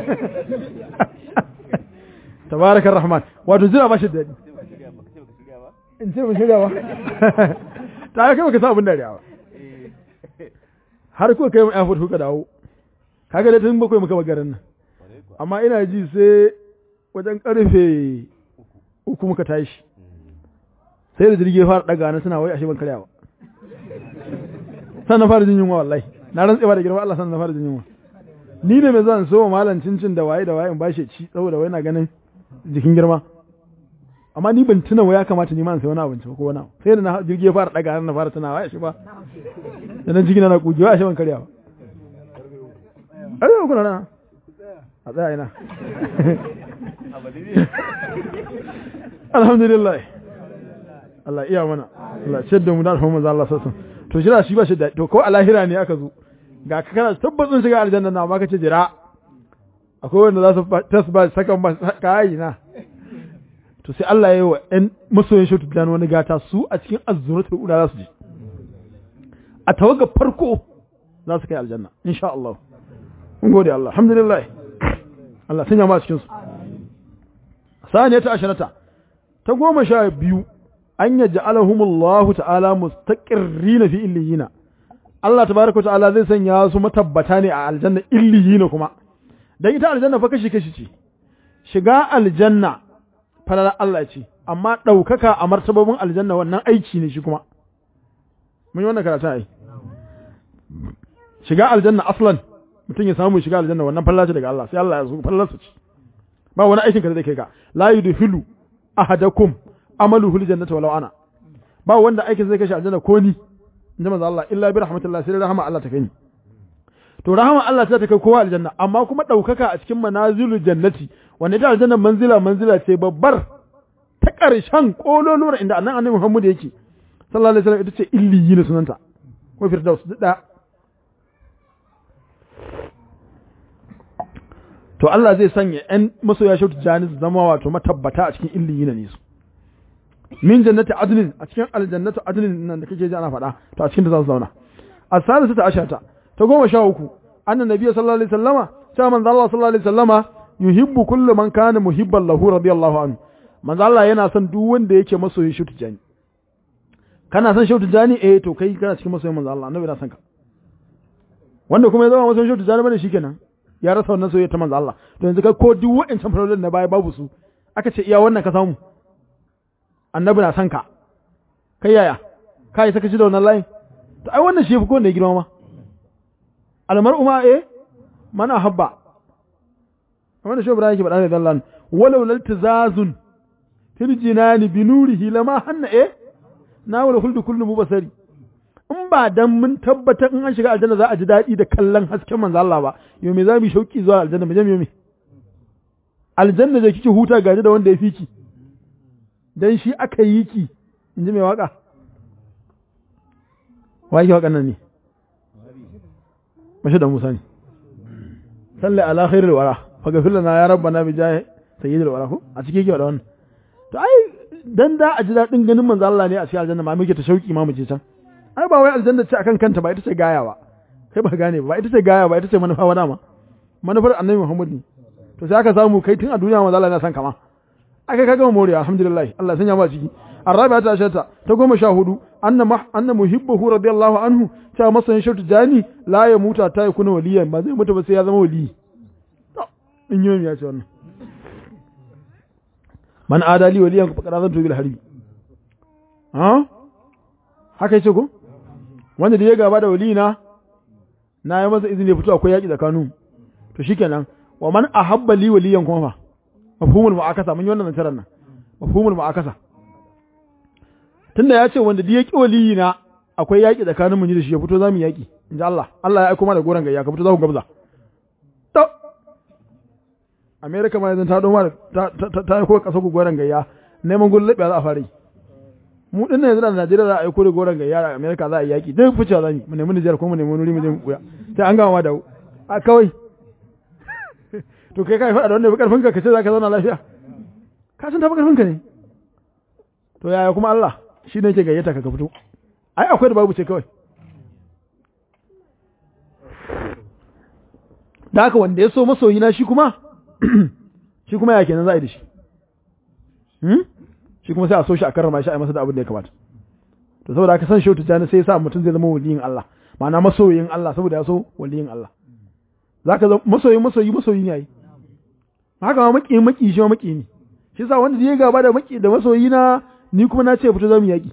tabarakar rahman wato jira ba shi da daɗi in ce mun shirya ba ta kai baka sa abin dariya ba har ko kai mu airport kuka dawo kaga da tun bakwai muka garin nan amma ina ji sai wajen karfe uku muka tashi sai da jirgi ya fara daga na suna wai ashe ban karya ba sannan fara jin yunwa wallahi na rantse ba da girma Allah sannan fara jin yunwa ni ne mai zan so malam cincin da waye da waye in bashi ci saboda wai na ganin jikin girma amma ni ban tuna wai ya kamata ni ma in sai wani abinci ko wani sai da na jirgi ya fara daga na fara tunawa ashe ba da nan jigina na kujewa ashe ban karya ba ai ku na a tsaya ina alhamdulillah Allah iya mana Allah ce da mu da alhamdu Allah sassan to jira shi ba shi da to ko a lahira ne aka zo ga ka kana tabbacin shiga aljanna na amma kace jira akwai wanda za su tasba sakan ba kai na to sai Allah ya yi wa ɗan masoyin shi tudan wani gata su a cikin azzuratul ula za su je a tawaga farko za su kai aljanna insha Allah mun gode Allah alhamdulillah Allah sanya ma cikin su saniyata asharata ta goma sha biyu an yaj'alahumullahu ta'ala mustaqirrina fi illiyina Allah tabaaraka ta'ala zai sanya su matabbata ne a aljanna illiyina kuma dan ita aljanna fa kashi kashi ce shiga aljanna falala Allah ce amma daukaka a martabobin aljanna wannan aiki ne shi kuma mun yi wannan karatu ai shiga aljanna aslan mutum ya samu shiga aljanna wannan falala ce daga Allah sai Allah ya so falala su ci ba wani aikin ka da zai kai ka la yudhilu ahadakum amaluhu aljannata walau ana ba wanda aikin zai kashi aljanna ko ni inda manzo Allah illa bi rahmatillah sai rahama Allah ta kai ni to rahama Allah ta kai kowa aljanna amma kuma daukaka a cikin manazilul jannati wanda ita aljanna manzila manzila ce babbar ta karshen kololuwar inda annabi annabi Muhammad yake sallallahu alaihi wasallam ita ce illiyin sunanta ko firdaus da to Allah zai sanya ƴan masoya shautu jani su zama wato matabbata a cikin illiyin ne su min jannati adnin a cikin aljannatu adnin nan da kake ji ana faɗa to a cikin da za su zauna as-salisatu ta ashata ta goma sha uku annan nabiyyu sallallahu alaihi wasallama cewa manzo Allah sallallahu alaihi wasallama yuhibbu kullu man kana muhibban lahu radiyallahu anhu manzo Allah yana son duk wanda yake masoyin shautu jani kana son shautu jani eh to kai kana cikin masoyin manzo Allah annabi na son ka wanda kuma ya zama masoyin shautu jani bane shikenan ya rasa wannan soyayya ta manzo Allah to yanzu kai ko duk wa'ancan farolin na baya babu su aka ce iya wannan ka samu annabi na san ka kai yaya kai saka shi da wannan layin to ai wannan shi fi ko ne girma ma almar'u ma eh mana habba amma da shobra yake bada da Allah walau laltizazun fil jinani bi nurihi lama hanna eh na wala kullu kullu mubasari in ba dan mun tabbatar in an shiga aljanna za a ji daɗi da kallon hasken manzo Allah ba yau me za mu shauki zuwa aljanna mu je mu me aljanna da kike huta gaji da wanda ya fiki dan shi aka yi ki in ji mai waka wai ki wakan nan ne mashi da Musa ne salli ala khairil wara faghfir lana ya rabbana bi jahi sayyidil wara ko a cikin ki da wannan to ai dan da a ji daɗin ganin manzo Allah ne a cikin aljanna ma muke ta shauki ma mu je can ai ba wai aljanna ce akan kanta ba ita ce gaya ba kai ba gane ba ita ce gaya ba ita ce manufa wa dama manufar annabi Muhammad ne to sai aka samu kai tun a duniya manzo Allah yana san kama aka kaga mu moriya alhamdulillah Allah sanya ma ciki arabiya ta shata ta goma sha hudu anna anna muhibbuhu radiyallahu anhu ta masan shautu jani la ya muta ta yakuna waliyan ba zai mutu ba sai ya zama wali to in yi ya ce wannan man adali waliyan fa qad bil harbi ha haka yace ko wanda da ya gaba da walina na yi masa izini ya fito akwai yaki tsakanin to shikenan wa man ahabba li waliyan kuma fa mafhumul mu'akasa mun yi wannan nasarar nan mafhumul mu'akasa tunda ya ce wanda da ya ki waliyina akwai yaki tsakanin mun da shi ya fito zamu yaki inji Allah Allah ya aika mana goran gayya ka fito za ku gabza to America ma yanzu ta doma ta ta aiko kasa ku goran gayya neman gullabe za a fara yi mu din yanzu da Najeriya za a aiko da goran gayya a America za a yaki dai fice za mu nemi Niger ko mu nemi nuri mu je mu kuya sai an gama da a kawai to kai kai faɗa da wanda ya fi ƙarfin ka kace za ka zauna lafiya ka san tafi karfin ka ne to yaya kuma Allah shi ne yake gayyata ka ka fito ai akwai da babu ce kawai da haka wanda ya so masoyi na shi kuma shi kuma ya kenan za a yi da shi shi kuma sai a so shi a karrama shi a yi masa da abin da ya kamata to saboda aka san shi wata jani sai ya sa mutum zai zama waliyin Allah ma'ana masoyin Allah saboda ya so waliyin Allah za ka zama masoyin masoyi masoyi ne yayi haka ma maki maki shi ma maki ne shi sa wanda ya gaba da maki da masoyi na ni kuma na ce fito zamu yaki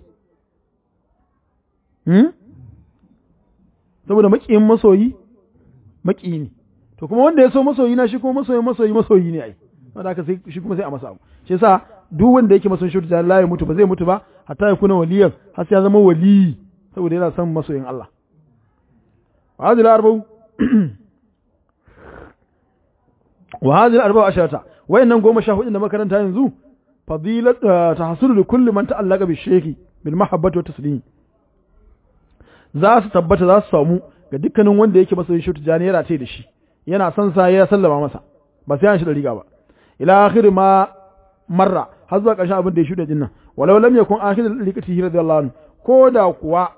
hmm saboda makiyin masoyi maki ne to kuma wanda ya so masoyi na shi kuma masoyin masoyi masoyi ne ai wanda aka sai shi kuma sai a masa abu shi yasa duk wanda yake masoyin shi da Allah ya mutu ba zai mutu ba hatta ya kuna waliyan har sai ya zama wali saboda yana son masoyin Allah wa hadhihi al-arba'u wa hadhihi al-arba'u asharata wayannan goma sha hudu da makaranta yanzu fadilat tahsulu li kulli man ta'allaqa bi shaykhi bil mahabbati wa taslim za su tabbata za su samu ga dukkanin wanda yake masoyin shi tijani yana tai da shi yana son sa ya sallama masa ba sai an shi da riga ba ila akhir ma marra har zuwa ƙarshen abin da ya shuɗe din nan walau lam yakun akhir liqatihi radiyallahu anhu ko da kuwa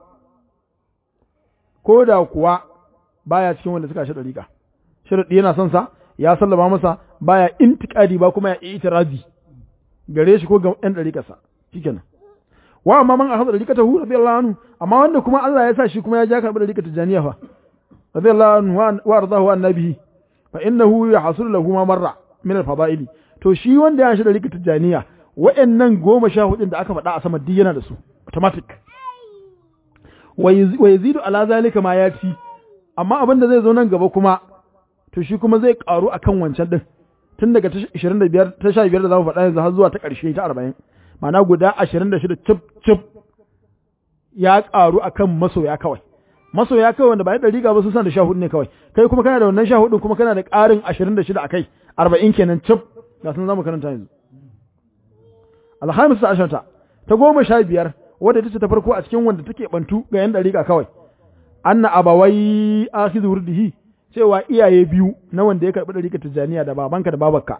ko da kuwa baya cikin wanda suka shi da riga sharadi yana son sa ya sallama masa baya intiqadi ba kuma ya itirazi gare shi ko ga ɗan dariƙarsa shikenan wa amma man akhadha dariqatahu radiyallahu anhu amma wanda kuma Allah ya sa shi kuma ya ja karɓi dariqar tijaniya fa radiyallahu anhu wa ardahu annabi fa innahu yahsul lahu ma marra min al-fada'ili to shi wanda ya shi dariqar tijaniya wa'annan goma sha hudun da aka faɗa a sama duk yana da su automatic wa yazidu ala zalika ma yati amma abin da zai zo nan gaba kuma to shi kuma zai karu akan wancan din tun daga ishirin da biyar ta sha biyar da zamu faɗa yanzu har zuwa ta ƙarshe ta arba'in ma'ana guda ashirin da shida cip cip ya karu akan masoya kawai masoya kawai wanda ba ya dariga ba su san da sha hudu ne kawai kai kuma kana da wannan sha hudu kuma kana da ƙarin ashirin da shida akai arba'in kenan cip ga sun zamu karanta yanzu alhamisa ashanta ta goma sha biyar wadda ita ce ta farko a cikin wanda take bantu ga yan dariƙa kawai anna abawai akhizu wurdihi cewa iyaye biyu na wanda ya karbi dariƙar tijaniya da babanka da babarka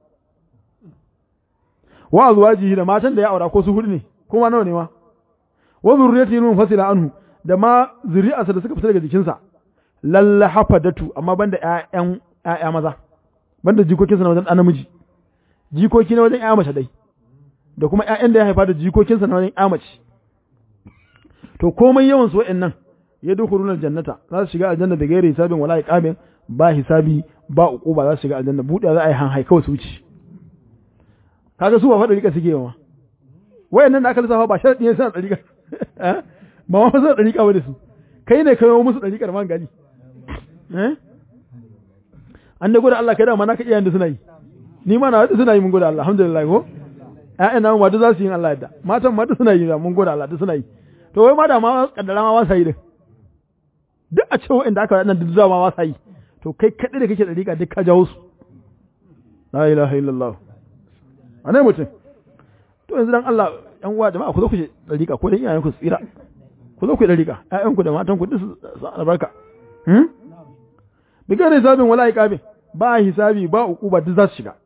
wa azwajihi da matan da ya aura ko su hudu ne kuma nawa ne ma wa zurriyatihi munfasila anhu da ma zuri'arsa da suka fita daga jikinsa lalla hafadatu amma banda ƴaƴan ƴaƴa maza banda jikokinsa na wajen ɗan namiji jikoki na wajen ƴa mace dai da kuma ƴaƴan da ya haifa da jikokinsa na wajen ƴa mace to komai yawan su wa'annan ya dukhuluna aljannata za su shiga aljanna da gairi hisabin wala iqamin ba hisabi ba uquba za su shiga aljanna buɗe za a yi hanhai kawai su wuce kaga su ba faɗa rika suke yawa wayannan da aka lissafa ba sharadi ne suna dariƙa ba ma suna dariƙa ba da su kai ne kai musu dariƙar man gani eh an da gode Allah kai da ma naka iyayen da suna yi ni ma na wada suna yi mun gode Allah alhamdulillah ko ƴaƴan nan ma duk za su yi Allah yadda matan ma duk suna yi mun gode Allah duk suna yi to wai ma da ma kaddara ma ba sa yi din duk a cewa inda aka wadannan duk zama ma sa yi to kai kadai da kake dariƙa duk ka jawo su la ilaha illallah anai mutum to yanzu dan Allah ƴan uwa jama'a ku zo ku je dariƙa ko dan iyayen ku tsira ku zo ku yi dariƙa ƴaƴan ku da matan ku duk su albarka hmm bigar hisabin wala iqabi ba hisabi ba uquba duk za su shiga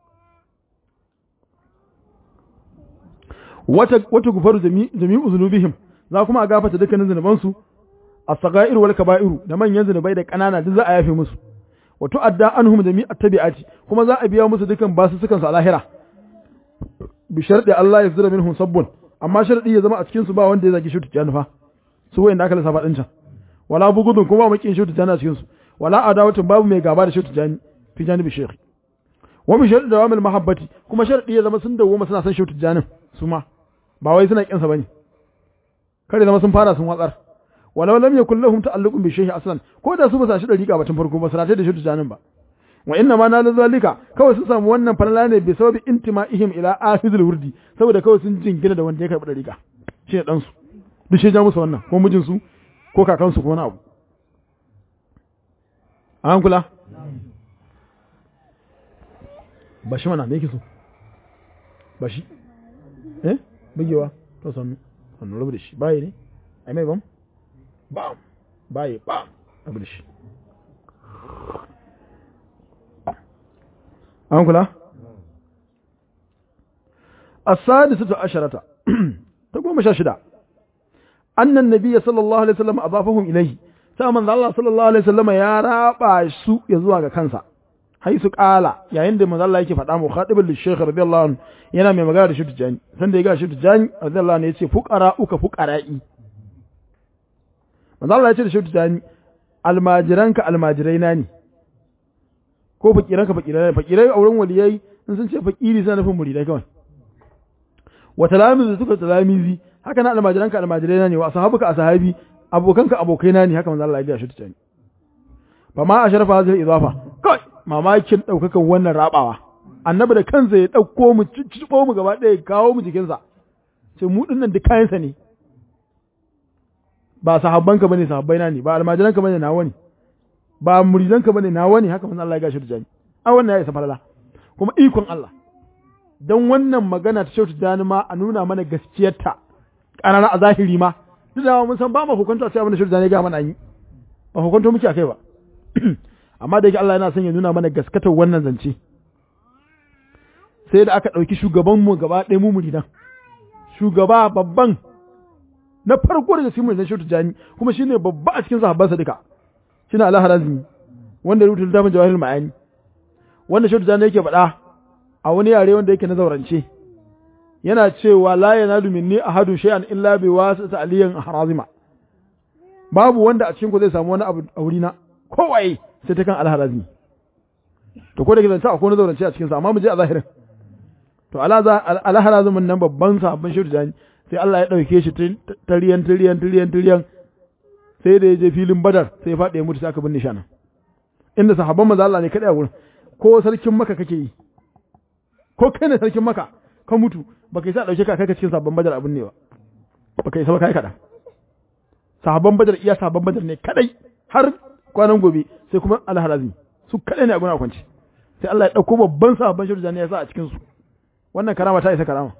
wata wata gufaru jami'u zunubihim za kuma a gafata dukkanin zunuban su as-saga'ir wal kaba'iru da manyan zunubai da kanana duk za a yafe musu wa tu'adda anhum jami'at tabi'ati kuma za a biya musu dukkan basu sukan su a lahira bi sharɗi Allah ya zura minhum sabbun amma sharɗi ya zama a cikin su ba wanda ya zaki shutu janafa su wayanda aka lissafa din can wala bugudun kuma makin shutu jana cikin su wala adawatun babu mai gaba da shutu jani fi janibi shaykh wa bi sharɗi dawamil mahabbati kuma sharɗi ya zama sun dawo suna san shutu janin su ma ba wai suna kinsa bane kare zama sun fara sun watsar wala lam yakul lahum ta'alluqun bi shaykh aslan ko da su ba sa shi dariƙa batun farko ba sanatai da shutu janin ba wa inna ma nalu zalika kawai sun samu wannan falala ne bi sababi intima'ihim ila ahizul wurdi saboda kawai sun jingina da wanda ya karbi dariƙa shi ne dan su duk shi ja musu wannan ko mijin su ko kakan su ko wani abu an kula ba shi mana me yake so ba shi eh bugewa to sannu sannu rabu da shi baye ne ai mai bam bam baye bam rabu da shi an kula as-sadisatu asharata ta goma sha shida annan nabiyyi sallallahu alaihi wasallam adafahum ilayhi sai manzo Allah sallallahu alaihi wasallam ya raba su ya zuwa ga kansa haisu qala yayin da manzo Allah yake faɗa mu khatibul lishaykh radiyallahu anhu yana mai magana da shi tijani san da ya ga shi tijani radiyallahu anhu yace fuqara uka fuqara'i manzo Allah ya ce da shi tijani almajiranka almajiraina ne ko fakiranka fakirai fakirai a wurin waliyai in sun ce fakiri suna nufin muridai kawai wa talamizu suka talamizi haka na almajiranka almajiraina ne wa ashabuka ashabi abokanka abokaina ne haka manzo Allah ya ga shi tijani fa ma asharafa hadhihi idafa kai mamakin daukakan wannan rabawa annabi da kansa ya dauko mu ciccibo mu gaba ɗaya kawo mu jikinsa sai mu dinnan duk kayansa ne ba sahabbanka bane sahabbaina ne ba almajiranka bane nawa ne ba muridanka bane nawa ne haka manzo Allah ya gashi da jani a wannan ya isa falala kuma ikon Allah dan wannan magana ta shautu dani ma a nuna mana gaskiyarta karara a zahiri ma duk da mun san ba mu hukunta sai abin da shautu dani ga mana an yi ba hukunta muke akai ba amma da yake Allah yana son ya nuna mana gaskatar wannan zance sai da aka dauki shugaban mu gaba ɗaya mu muridan shugaba babban na farko daga cikin mai shautu jani kuma shine babba a cikin sahabbansa duka shine al-Harazmi wanda ya rubuta littafin Jawahirul Ma'ani wanda shautu jani yake faɗa a wani yare wanda yake na zaurance yana cewa la yanalu minni ahadun shay'an illa bi wasati aliyan harazima babu wanda a cikin ku zai samu wani abu a wurina kowaye sai ta kan al-Harazmi to ko da ke zance akwai wani zaurance a cikin sa amma mu je a zahirin to al-Harazmin nan babban sahabban shautu jani sai Allah ya ɗauke shi tariyan tariyan tariyan tariyan sai da ya je filin Badar sai ya faɗi ya mutu sai aka binne shi nan inda sahabban manzo Allah ne kadai a gurin ko sarkin Makka kake yi ko kai ne sarkin Makka ka mutu baka yi sa dauke ka kai ka cikin sahabban Badar abin ne ba baka yi sa kai kada sahabban Badar iya sahabban Badar ne kadai har kwanan gobe sai kuma al-Harazmi su kadai ne a gurin kwanci sai Allah ya dauko babban sahabban shirja ne ya sa a cikin su wannan karama ta isa karama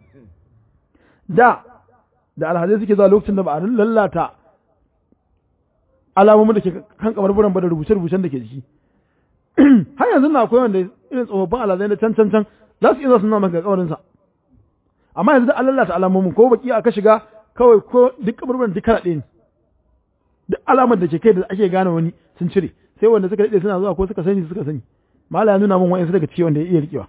da da alhazai suke zuwa lokacin da ba a lallata alamomin da ke kan kabarburan ba da rubuce-rubucen da ke jiki har yanzu na akwai wanda irin tsofaffin alhazai na can can can za su iya suna maka kabarinsa amma yanzu da an lallata alamomin ko baki aka shiga kawai ko duk kabarburan duk kala ɗaya ne duk alamar da ke kai da ake gane wani sun cire sai wanda suka daɗe suna zuwa ko suka sani suka sani mala ya nuna min wa'insu daga ciki wanda ya iya riƙewa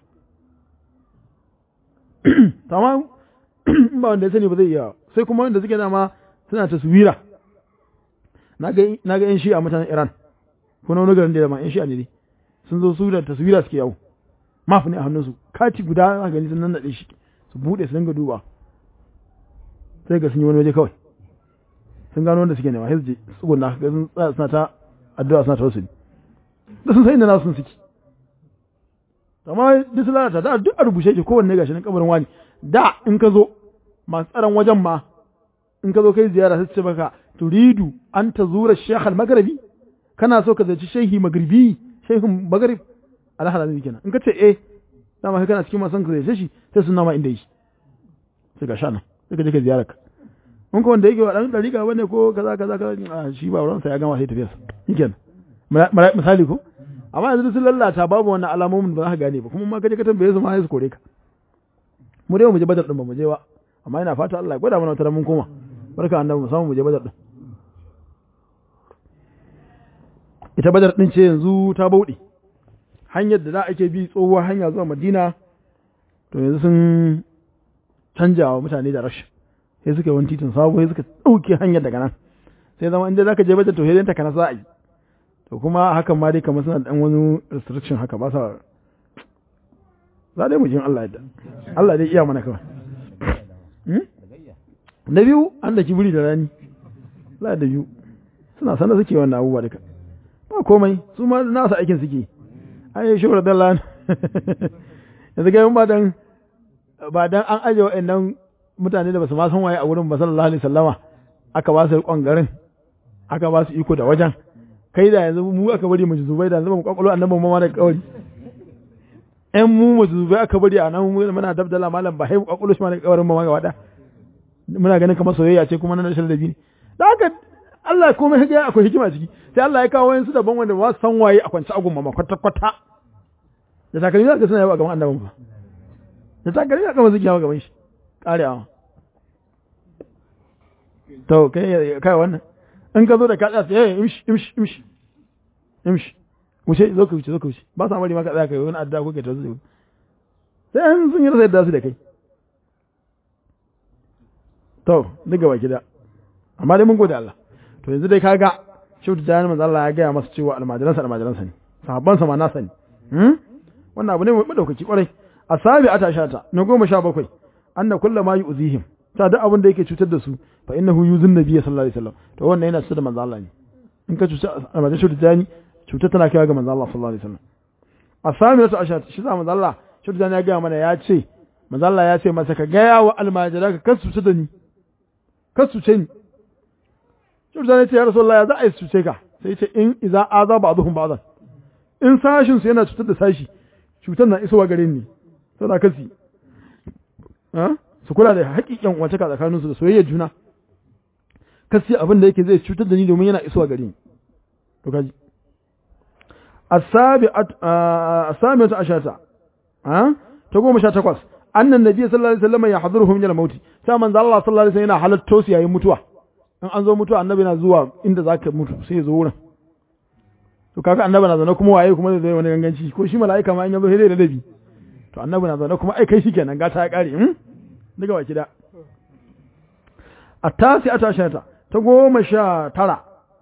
tamam in ba wanda ya sani ba zai iya sai kuma wanda suke dama suna taswira na ga yan shi a mutanen Iran ko na wani garin da ma yan shi a ne sun zo su da taswira suke yawo mafi ne a hannunsu kati guda a gani sun nannaɗe shi su buɗe su dinga duba sai ga sun yi wani waje kawai sun gano wanda suke nema sai su je tsugunna ga sun tsaya suna ta addu'a suna ta wasu da sun san da nasu sun suke amma duk lalata da duk a rubuce ke kowanne gashi nan kabarin wani da in ka zo masu tsaron wajen ma in ka zo kai ziyara sai ce maka turidu an ta zura shekh al-maghribi kana so ka zaci shehi maghribi shehin maghrib al-halami kenan in ka ce eh dama kai kana cikin masan ka zai shi sai sun nama inda yi sai ga shana sai ka je ka ziyara ka in ko wanda yake wa dan dariƙa bane ko kaza kaza kaza shi ba wurin sa ya gama sai tafiya sa kenan misali ko amma yanzu sun lallata babu wannan alamomin ba za ka gane ba kuma ma kaje ka tambaye su ma sai su kore ka mu dai mu je badar din ba mu je ba amma ina fata Allah ya gwada mana wata mun koma barka annabi mu samu mu je badar din ita badar din ce yanzu ta bauɗe hanyar da za a ke bi tsohuwar hanya zuwa Madina to yanzu sun canja wa mutane da rashi sai suka yi wani titin sabo sai suka ɗauke hanyar daga nan sai zama inda za ka je badar to sai ta kana za a yi to kuma hakan ma dai kamar suna dan wani restriction haka ba sa za dai mu jin Allah yadda Allah dai iya mana kawai na biyu an da kibiri da rani Allah da biyu suna sanar suke wannan abubuwa duka ba komai su ma nasa aikin suke ai shura dallan yanzu ga ba dan ba dan an aje wa'annan mutane da basu ma san waye a wurin ba sallallahu alaihi wasallama aka ba su kongarin aka ba su iko da wajen kai da yanzu mu aka bari mu zubai da zama mu kwakwalo annabi mu ma da kauri ɗan mu mu zubai aka bari a nan muna dabdala malam ba hai kwakwalo shi ma da kaurin mu ma gaba da muna ganin kamar soyayya ce kuma nan rashin ladabi ne da haka Allah komai ya akwai hikima ciki sai Allah ya kawo wayansu daban wanda ba su san waye a kwance agun mama kwata kwata da takalmi zaka suna yawa gaban annabin ba da takalmi a kama zuki yawa gaban shi karewa to kai kai wannan in ka zo da ka tsaya eh imshi imshi imshi imshi wuce zo ka wuce zo ka wuce ba sa mari maka tsaya kai wani adda ko kai ta zuwa sai an sun yi rasa yadda su da kai to daga baki da amma dai mun gode Allah to yanzu dai kaga shautu jani manzo Allah ya gaya masa cewa almajiransa almajiransa ne sahabbansa ma nasa ne hmm wannan abu ne mai madaukaki kwarai asabi ata shata na goma sha bakwai anna kullu ma yu'zihim ta duk abin da yake cutar da su fa innahu yuzun nabiyyi sallallahu alaihi wasallam to wannan yana cutar da manzo Allah ne in ka cuta almajiran shautu jani cutar tana kaiwa ga manzo Allah sallallahu alaihi wasallam asabi ata shata shi sa manzo Allah shautu jani ya gaya mana ya ce manzo Allah ya ce masa ka gaya wa almajiranka kar su cutar da ni kar su cuce ni shautu jani ya ce ya rasulullahi ya za a yi cuce ka sai ce in iza aza ba'dhum ba'dan in sashin su yana cutar da sashi cutar na isowa gare ni sau da kasi su kula da haƙiƙin wace ka tsakanin su da soyayyar juna kasi abin da yake zai cutar da ni domin yana isowa gare ni to kaji asabi asabi ta ashata ta goma sha takwas annan nabi sallallahu alaihi wasallam ya hadiruhu min al-maut sai manzo Allah sallallahu alaihi wasallam yana halatto su yayin mutuwa in an zo mutuwa annabi na zuwa inda zaka mutu sai ya zo wurin to kaga annabi na zaune kuma waye kuma zai wani ganganci ko shi mala'ika ma in yazo sai dai da dabi to annabi na zaune kuma ai kai shikenan gata ya kare hmm daga waki da atasi atashata ta goma sha tara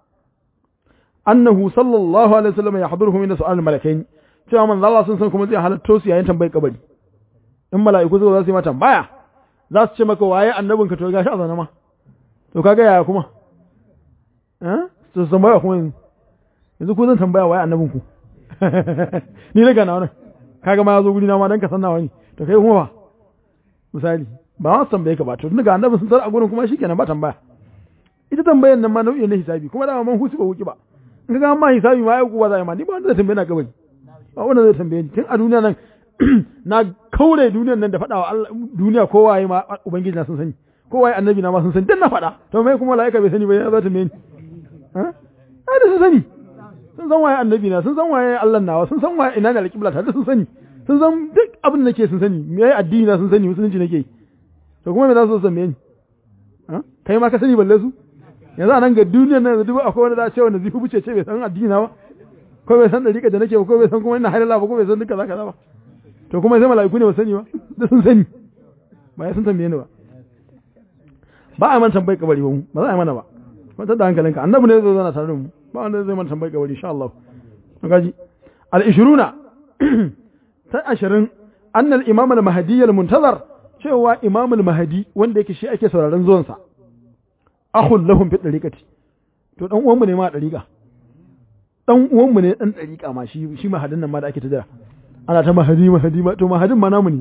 annahu sallallahu alaihi wasallam yahduruhu min su'al malakain cewa manzo Allah sun san kuma zai halatto su yayin tambayar kabari in mala'iku zo za su yi mata tambaya za su ce maka waye annabinka to gashi a zaune ma to kaga yaya kuma eh to tambaya kuma yanzu ko zan tambaya waye annabin ku ni daga na wannan kaga ma yazo guri na ma dan ka san nawa ne to kai kuma ba misali ba ma san bai ka ba to daga annabin sun tar a gurin kuma shikenan ba tambaya ita tambayar nan ma nau'i ne hisabi kuma da man husu ba wuki ba in ga ma hisabi ma ai kuwa zai ma ni ba wanda zai tambaye na kabari ba wanda zai tambaye ni tun a duniya nan na kaure duniyar nan da faɗa wa Allah duniya kowa yayi ma ubangiji na sun sani kowa yayi annabi na ma sun sani dan na faɗa to mai kuma malaika bai sani ba ya za ta meni ha ai da sun sani sun san waye annabi na sun san waye Allah nawa sun san waye ina ne alƙibla ta sun sani sun san duk abin da nake sun sani me yayi addini na sun sani musulunci nake to kuma me za su san me ni ha kai ma ka sani balle su yanzu a nan ga duniyar nan yanzu akwai wanda za a ce wanda zai fice ce bai san addini na ba ko bai san dariƙa da nake ba ko bai san kuma ina halala ba ko bai san duka zaka ba to kuma sai mala'iku ne ba sani ba da sun sani ba ya sun tambaye ni ba ba a man tambayi kabari ba mu ba za a yi mana ba kwantar da hankalinka annabi ne zai zo na tare da mu ba wanda zai man tambayi kabari insha Allah gaji al-ishruna ta ashirin annal imam al-mahdi al-muntazar cewa imam al-mahdi wanda yake shi ake sauraron zuwan sa akhul lahum fi dariqati to dan uwan mu ne ma dariqa dan uwan mu ne dan dariqa ma shi shi mahadin nan ma da ake ta jira ana ta mahadi mahadi to mahadin ma namu ne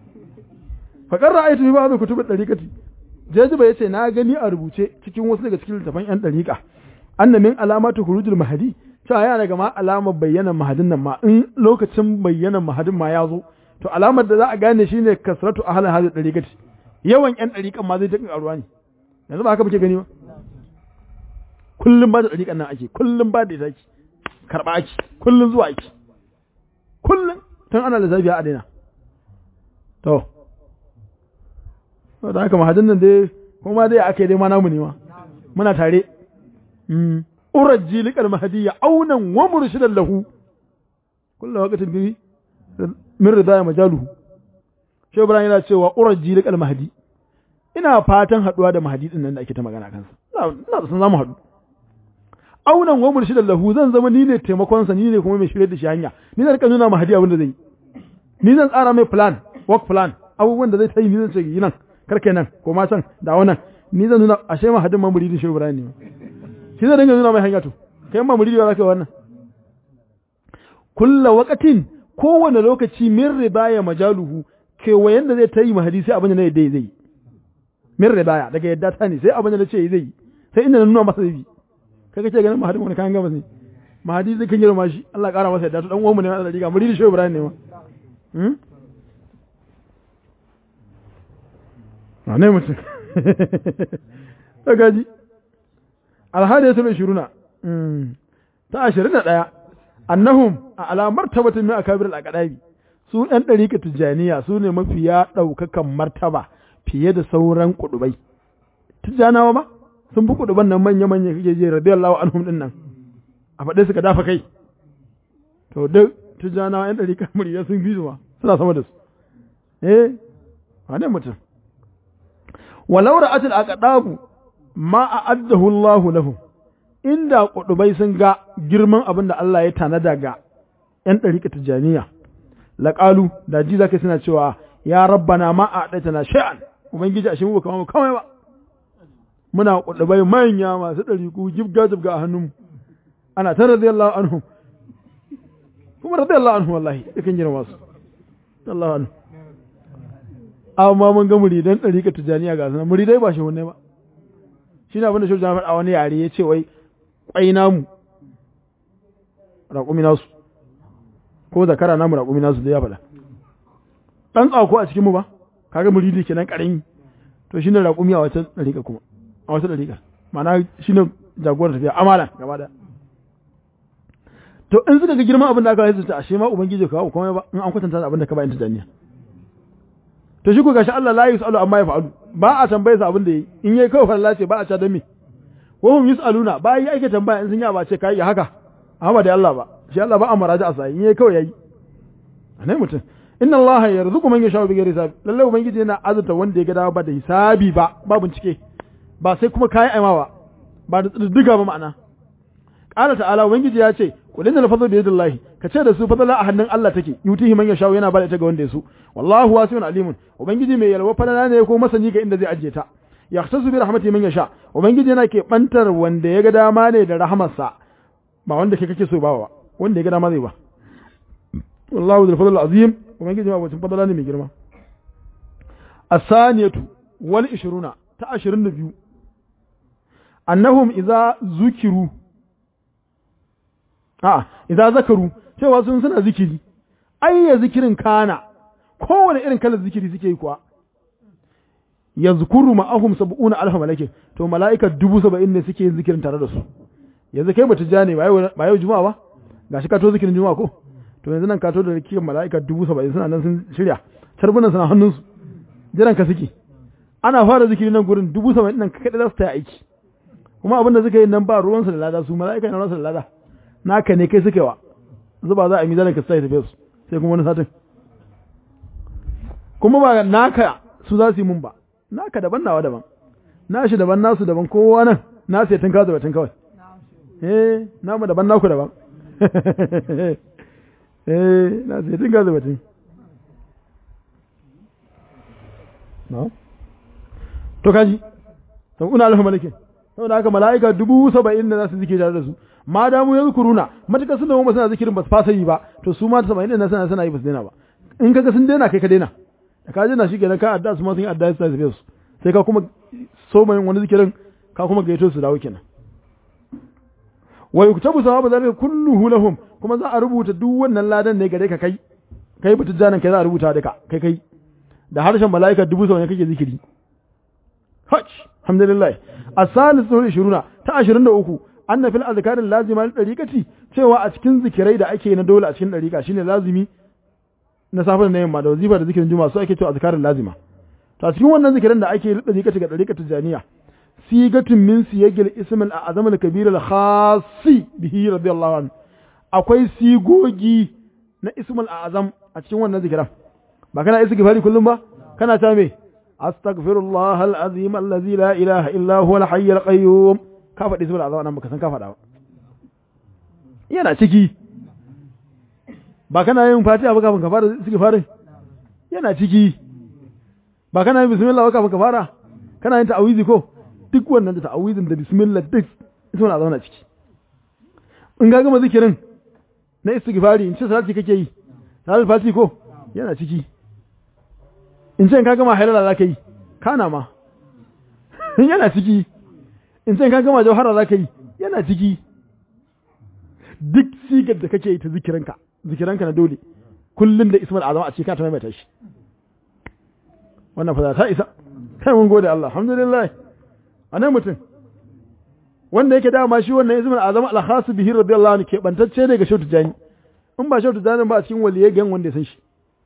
fa qarra ayatu bi ba'd kutub dariqati jajiba yace na gani a rubuce cikin wasu daga cikin littafan yan dariqa anna min alamatu khurujul mahdi ta yana daga ma alamar bayyana mahadin nan ma in lokacin bayyana mahadin ma ya zo to alamar da za a gane shine kasratu ahli hadhihi dariqati yawan yan dariqan ma zai ta karuwa ne yanzu ba haka muke gani ba kullum ba da dariqan nan ake kullum ba da ita karba ake kullum zuwa ake kullum tun ana da zabiya a daina to da haka mahadin nan dai kuma dai ake dai ma namu ne ma muna tare urajji liqal mahdiyya aunan wa murshidan lahu kullu waqtin bi min ridaya majaluhu shi Ibrahim yana cewa urajji liqal mahdi ina fatan haduwa da mahdi din nan da ake ta magana kansa ina da san zamu hadu aunan wa murshidan lahu zan zama ni ne taimakon sa ni ne kuma mai shirye da shi hanya ni zan rika nuna mahdi abin da zai ni zan tsara mai plan work plan abubuwan da zai ta yi ni zan ce yi nan karkai nan ko ma can da wannan ni zan nuna ashe mahadin ma muridin shi Ibrahim ne shi zai dinga nuna mai hanya to kai ma muridi ba za ka yi wannan kullu waqatin kowane lokaci min ribaya majaluhu kewayen da zai ta yi mahadi sai abin da na yadda zai min ribaya daga yadda ta ne sai abin da na ce zai sai inda na nuna masa zai kai kace ganin mahadin wani kayan gaba ne mahadi zai kan girma shi Allah ƙara masa yadda to dan uwan mu ne na da riga muridi shi Ibrahim ne ma hmm ne mutum ta gaji alhadiyatul ishiruna ta ashirin da ɗaya annahum a alamar tabbatin min akabir al-aqdabi su ɗan ɗariƙa tijjaniya su ne mafiya ɗaukakan martaba fiye da sauran kuɗubai. Tijjanawa ba sun fi kuɗuban nan manya-manya kake je radiyallahu anhum ɗin nan a faɗe suka dafa kai. To duk tijjanawa ‘yan ɗariƙa murya sun fi zuwa suna sama da su. Eh, wane mutum. Walau ra'atul aqdabu ma a'addahu Allahu lahum. Inda kuɗubai sun ga girman abin da Allah ya tanada ga ‘yan ɗariƙa tijjaniya. Laƙalu da ji zaka suna cewa ya rabbana ma a ɗaita na sha'an ubangiji a shi mu kama mu kawai ba muna kuɗubai manya masu ɗariku jibga jibga a hannunmu ana ta radiyallahu anhu kuma radiyallahu anhu wallahi yakan girma su Allah anhu amma mun ga muridan ɗariƙa tijaniya ga sunan muridai ba shi wanne ba shi ne abinda shi faɗa a wani yare ya ce wai ƙwai namu raƙumi nasu ko zakara namu raƙumi nasu da ya faɗa ɗan tsako a cikinmu ba kaga muridi kenan ƙarami to shine raƙumi a wata ɗariƙa kuma a wata ɗariƙa ma'ana shine jagorar tafiya amana gaba da to in suka ga girman abin da aka yi ta ashe ma ubangiji ka kuma ba in an kwatanta da abin da ka bayan tijaniya to shi ko gashi Allah la yusalu amma ya fa'alu ba a tambaye sa abin da yi in yayi kawai Allah ce ba a ca dan me wa hum yusaluna ba yi ake tambaya in sun yi ba ce kai haka amma da Allah ba shi Allah ba amara da asai in yayi kawai yayi anai mutum inna Allah yarzuqu man yasha bi ghairi hisab lalle ubangiji yana azurta wanda ya ga dawo ba da hisabi ba ba bincike ba sai kuma kai aimawa ba da diga ba ma'ana qala ta'ala ubangiji ya ce qul inna al-fadla bi yadillahi kace da su fadla a hannun Allah take yutihi man yasha yana bada ita ga wanda ya so wallahu wasi'un alimun ubangiji mai yalwa fadala ne ko masani ga inda zai ajiye ta yahtasu bi rahmatihi man yasha ubangiji yana ke bantar wanda ya ga dama ne da rahamarsa ba wanda ke kake so ba ba wanda ya ga dama zai ba wallahu dhul fadl azim ubangiji ma wacin fadala ne mai girma asaniyatu wal ishruna ta ashirin da biyu annahum idza zukiru a idza zakaru cewa sun suna zikiri ayya zikirin kana kowane irin kalar zikiri suke yi kuwa yazkuru ma'ahum sab'una alf malakin to mala'ika dubu saba'in ne suke yin zikirin tare da su yanzu kai bata jane ba yau ba yau juma'a ba gashi ka to zikirin juma'a ko to yanzu nan ka to da rikin mala'ika dubu saba'in suna nan sun shirya tarbunan suna hannunsu jiran ka suke ana fara zikiri nan gurin dubu saba'in nan kaɗai za su ta aiki kuma abinda suka yi nan ba ruwansu da lada su mala'ika na ruwansu da lada naka ne kai suke wa zuba za a yi mizanin ka sai tafiye su sai kuma wani satin kuma ba naka su za su yi mun ba naka daban nawa daban nashi daban nasu daban kowa nan nasu ya tunka da batun kawai eh namu daban naku daban eh nasu ya tunka da batun na to kaji to una alfa malakin saboda haka mala'ika dubu saba'in da za su zikiri tare da su ma damu ya zukuruna matuƙa sun da mu suna zikirin ba su fasa yi ba to su ma saba'in da suna suna yi ba su daina ba in kaga sun daina kai ka daina da ka daina shi kenan ka adda su ma sun yi adda su tafi su sai ka kuma so mai wani zikirin ka kuma gaito su dawo kenan wa yuktabu sawaba zalika kulluhu lahum kuma za a rubuta duk wannan ladan ne gare ka kai kai butu janan kai za a rubuta da ka kai kai da harshen mala'ika dubu saba'in kake zikiri hajj alhamdulillah as-salisu ishiruna ta ashirin da uku anna fil azkar al-lazima al-dariqati cewa a cikin zikirai da ake na dole a cikin dariqa shine lazimi na safar na yamma da wazifa da zikirin juma'a su ake cewa azkar al-lazima to a cikin wannan zikiran da ake dariqati ga dariqatu janiya sigatun min siyagil ism al-azam al-kabir al-khassi bihi radiyallahu anhu akwai sigogi na ism al-azam a cikin wannan zikiran ba kana istighfari kullum ba kana ta me astaghfirullah al-azim allazi la ilaha illa huwa al-hayy al-qayyum ka faɗi zuwa azaba nan baka san ka faɗa ba yana ciki ba kana yin fatiha ba kafin ka fara istighfarin yana ciki ba kana yin bismillah ba kafin ka fara kana yin ta'awizi ko duk wannan da ta'awizin da bismillah duk zuwa azaba na ciki in ga gama zikirin na istighfari in ce salati kake yi salati fati ko yana ciki in ce ka gama halala zaka yi kana ma yana ciki in sai ka gama jawhara za ka yi yana ciki duk sigar da kake yi ta zikiranka zikiranka na dole kullum da ismar azama a cikin ka ta maimaita shi wannan fa ta isa kai mun gode Allah alhamdulillah anan mutum wanda yake dama shi wannan ismar azama al-khas bihi radiyallahu anhu ke bantacce ne ga shautu jani in ba shautu jani ba a cikin waliyai gan wanda ya san shi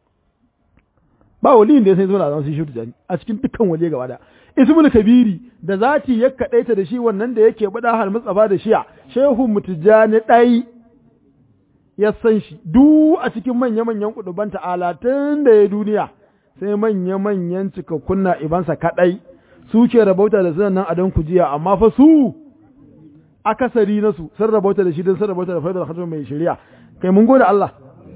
ba waliyin da ya san ismul azam sai shehu tijani a cikin dukkan waje gaba da ismul kabiri da zati ya kadaita da shi wannan da yake bada hal mustafa da shiya shehu mutijani dai ya san shi duk a cikin manya manyan kuduban ta'ala tun da ya duniya sai manya manyan cikakkun ibansa kadai suke rabauta da sunan nan a don kujiya amma fa su akasari na su sun rabauta da shi don sun rabauta da faidar khatam mai shari'a kai mun gode Allah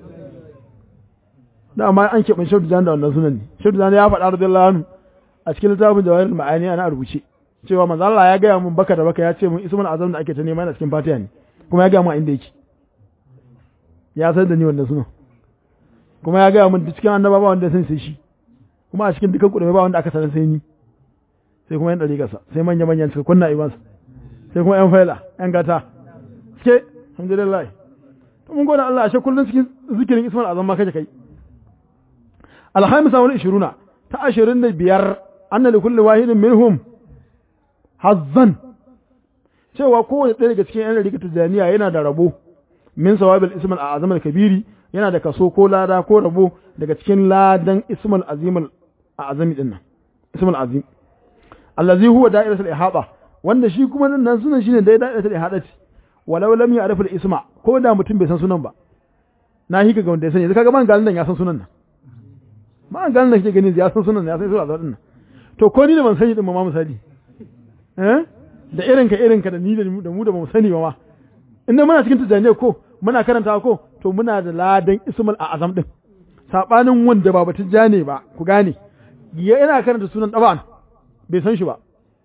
da amma an keɓe shehu tijani da wannan sunan ne shehu tijani ya faɗa radiyallahu anhu a cikin littafin jawahirul ma'ani ana rubuce cewa manzo Allah ya gaya mun baka da baka ya ce mun ismul azam da ake ta nema yana cikin fatiha ne kuma ya gaya mun inda yake ya san da ni wannan sunan kuma ya gaya mun cikin annaba ba wanda san sai shi kuma a cikin dukkan kuɗi ba wanda aka sanar sai ni sai kuma yan dare gasa sai manya manyan suka kunna ibansa sai kuma yan faila yan gata suke alhamdulillah to mun gode Allah ashe kullun cikin zikirin ismul azam ma kaje kai alhamisa wal ishiruna ta ashirin da biyar anna li kulli wahidin minhum hazzan cewa kowace ɗaya daga cikin yan rika tijaniya yana da rabo min sawabil ismul azam al kabiri yana da kaso ko lada ko rabo daga cikin ladan ismul azim al azami din nan ismul azim allazi huwa da'iratul ihaba wanda shi kuma nan sunan shine dai da'iratul ihadati walau lam ya'rif al isma ko da mutum bai san sunan ba na hika ga wanda ya sani kaga man galin nan ya san sunan nan ma galin nan kike gani ya san sunan ya san sunan azam din nan to ko ni da ban sani din ma misali eh da irin ka irin ka da ni da mu da ba mu sani ba ma inda muna cikin tijaniya ko muna karanta ko to muna da ladan ismul azam din sabanin wanda ba batun jane ba ku gane yana karanta sunan daban bai san shi ba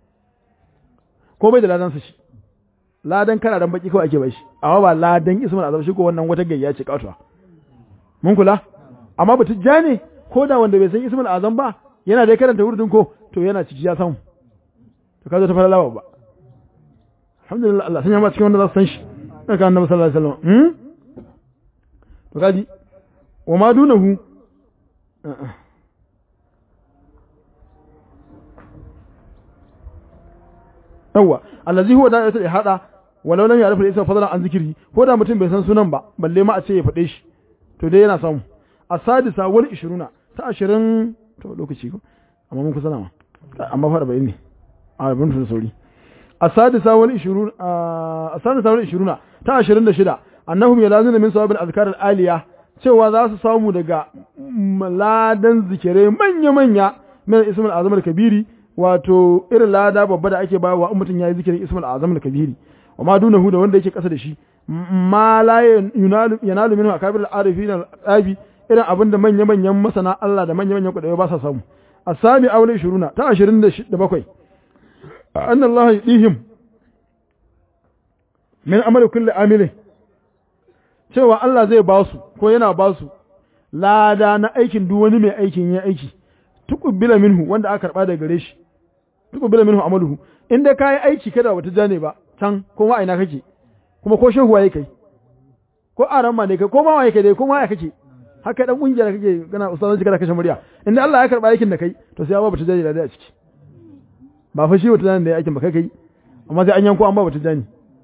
ko bai da ladan sa shi ladan kararan baki kawai ake bai shi amma ba ladan ismul azam shi ko wannan wata gayya ce katuwa mun kula amma batun jane ko da wanda bai san ismul azam ba yana da karanta wurdin ko to yana ciki ya samu to kazo ta fara lawa ba alhamdulillah Allah sun yamma cikin wanda za su san shi daga annabi sallallahu alaihi wasallam hmm to kaji wa ma dunahu yawa allazi huwa da'atul ihada walau lam ya'rif al-isma fadlan an zikri ko da mutum bai san sunan ba balle ma a ce ya fade shi to dai yana samu asadisa wal ishiruna ta ashirin to lokaci ko amma mun kusa nama amma fara bayani a bin tun sauri asadisa wal ishirun asadisa wal ishiruna ta ashirin da shida annahum yalazuna min sawabil azkar al-aliya cewa za su samu daga ladan zikire manya manya min ismul azam al-kabiri wato irin lada babba da ake bayarwa in mutum yayi zikirin ismul azam al-kabiri wa ma dunahu da wanda yake kasa da shi ma la yunalu yanalu minhu akabir al-arifin al-abi irin abinda manya manyan masana Allah da manya manyan kudaye ba sa samu asami awli ishiruna ta ashirin da bakwai anna Allah yudihim min amali kulli amili cewa Allah zai ba su ko yana ba su lada na aikin duk wani mai aikin ya aiki tuqbila minhu wanda aka karba daga gare shi tuqbila minhu amaluhu inda kai aiki kada wata jane ba can ko ma ina kake kuma ko shehu waye kai ko aran ma ne kai ko ma waye kai dai ko ma ya kake haka dan kungiya kake kana ustazanci kada kashe murya inda Allah ya karba aikin da kai to sai ya ba wata jane da a ciki ba fa shi wata jane da aikin ba kai kai amma sai an yanko an ba wata jane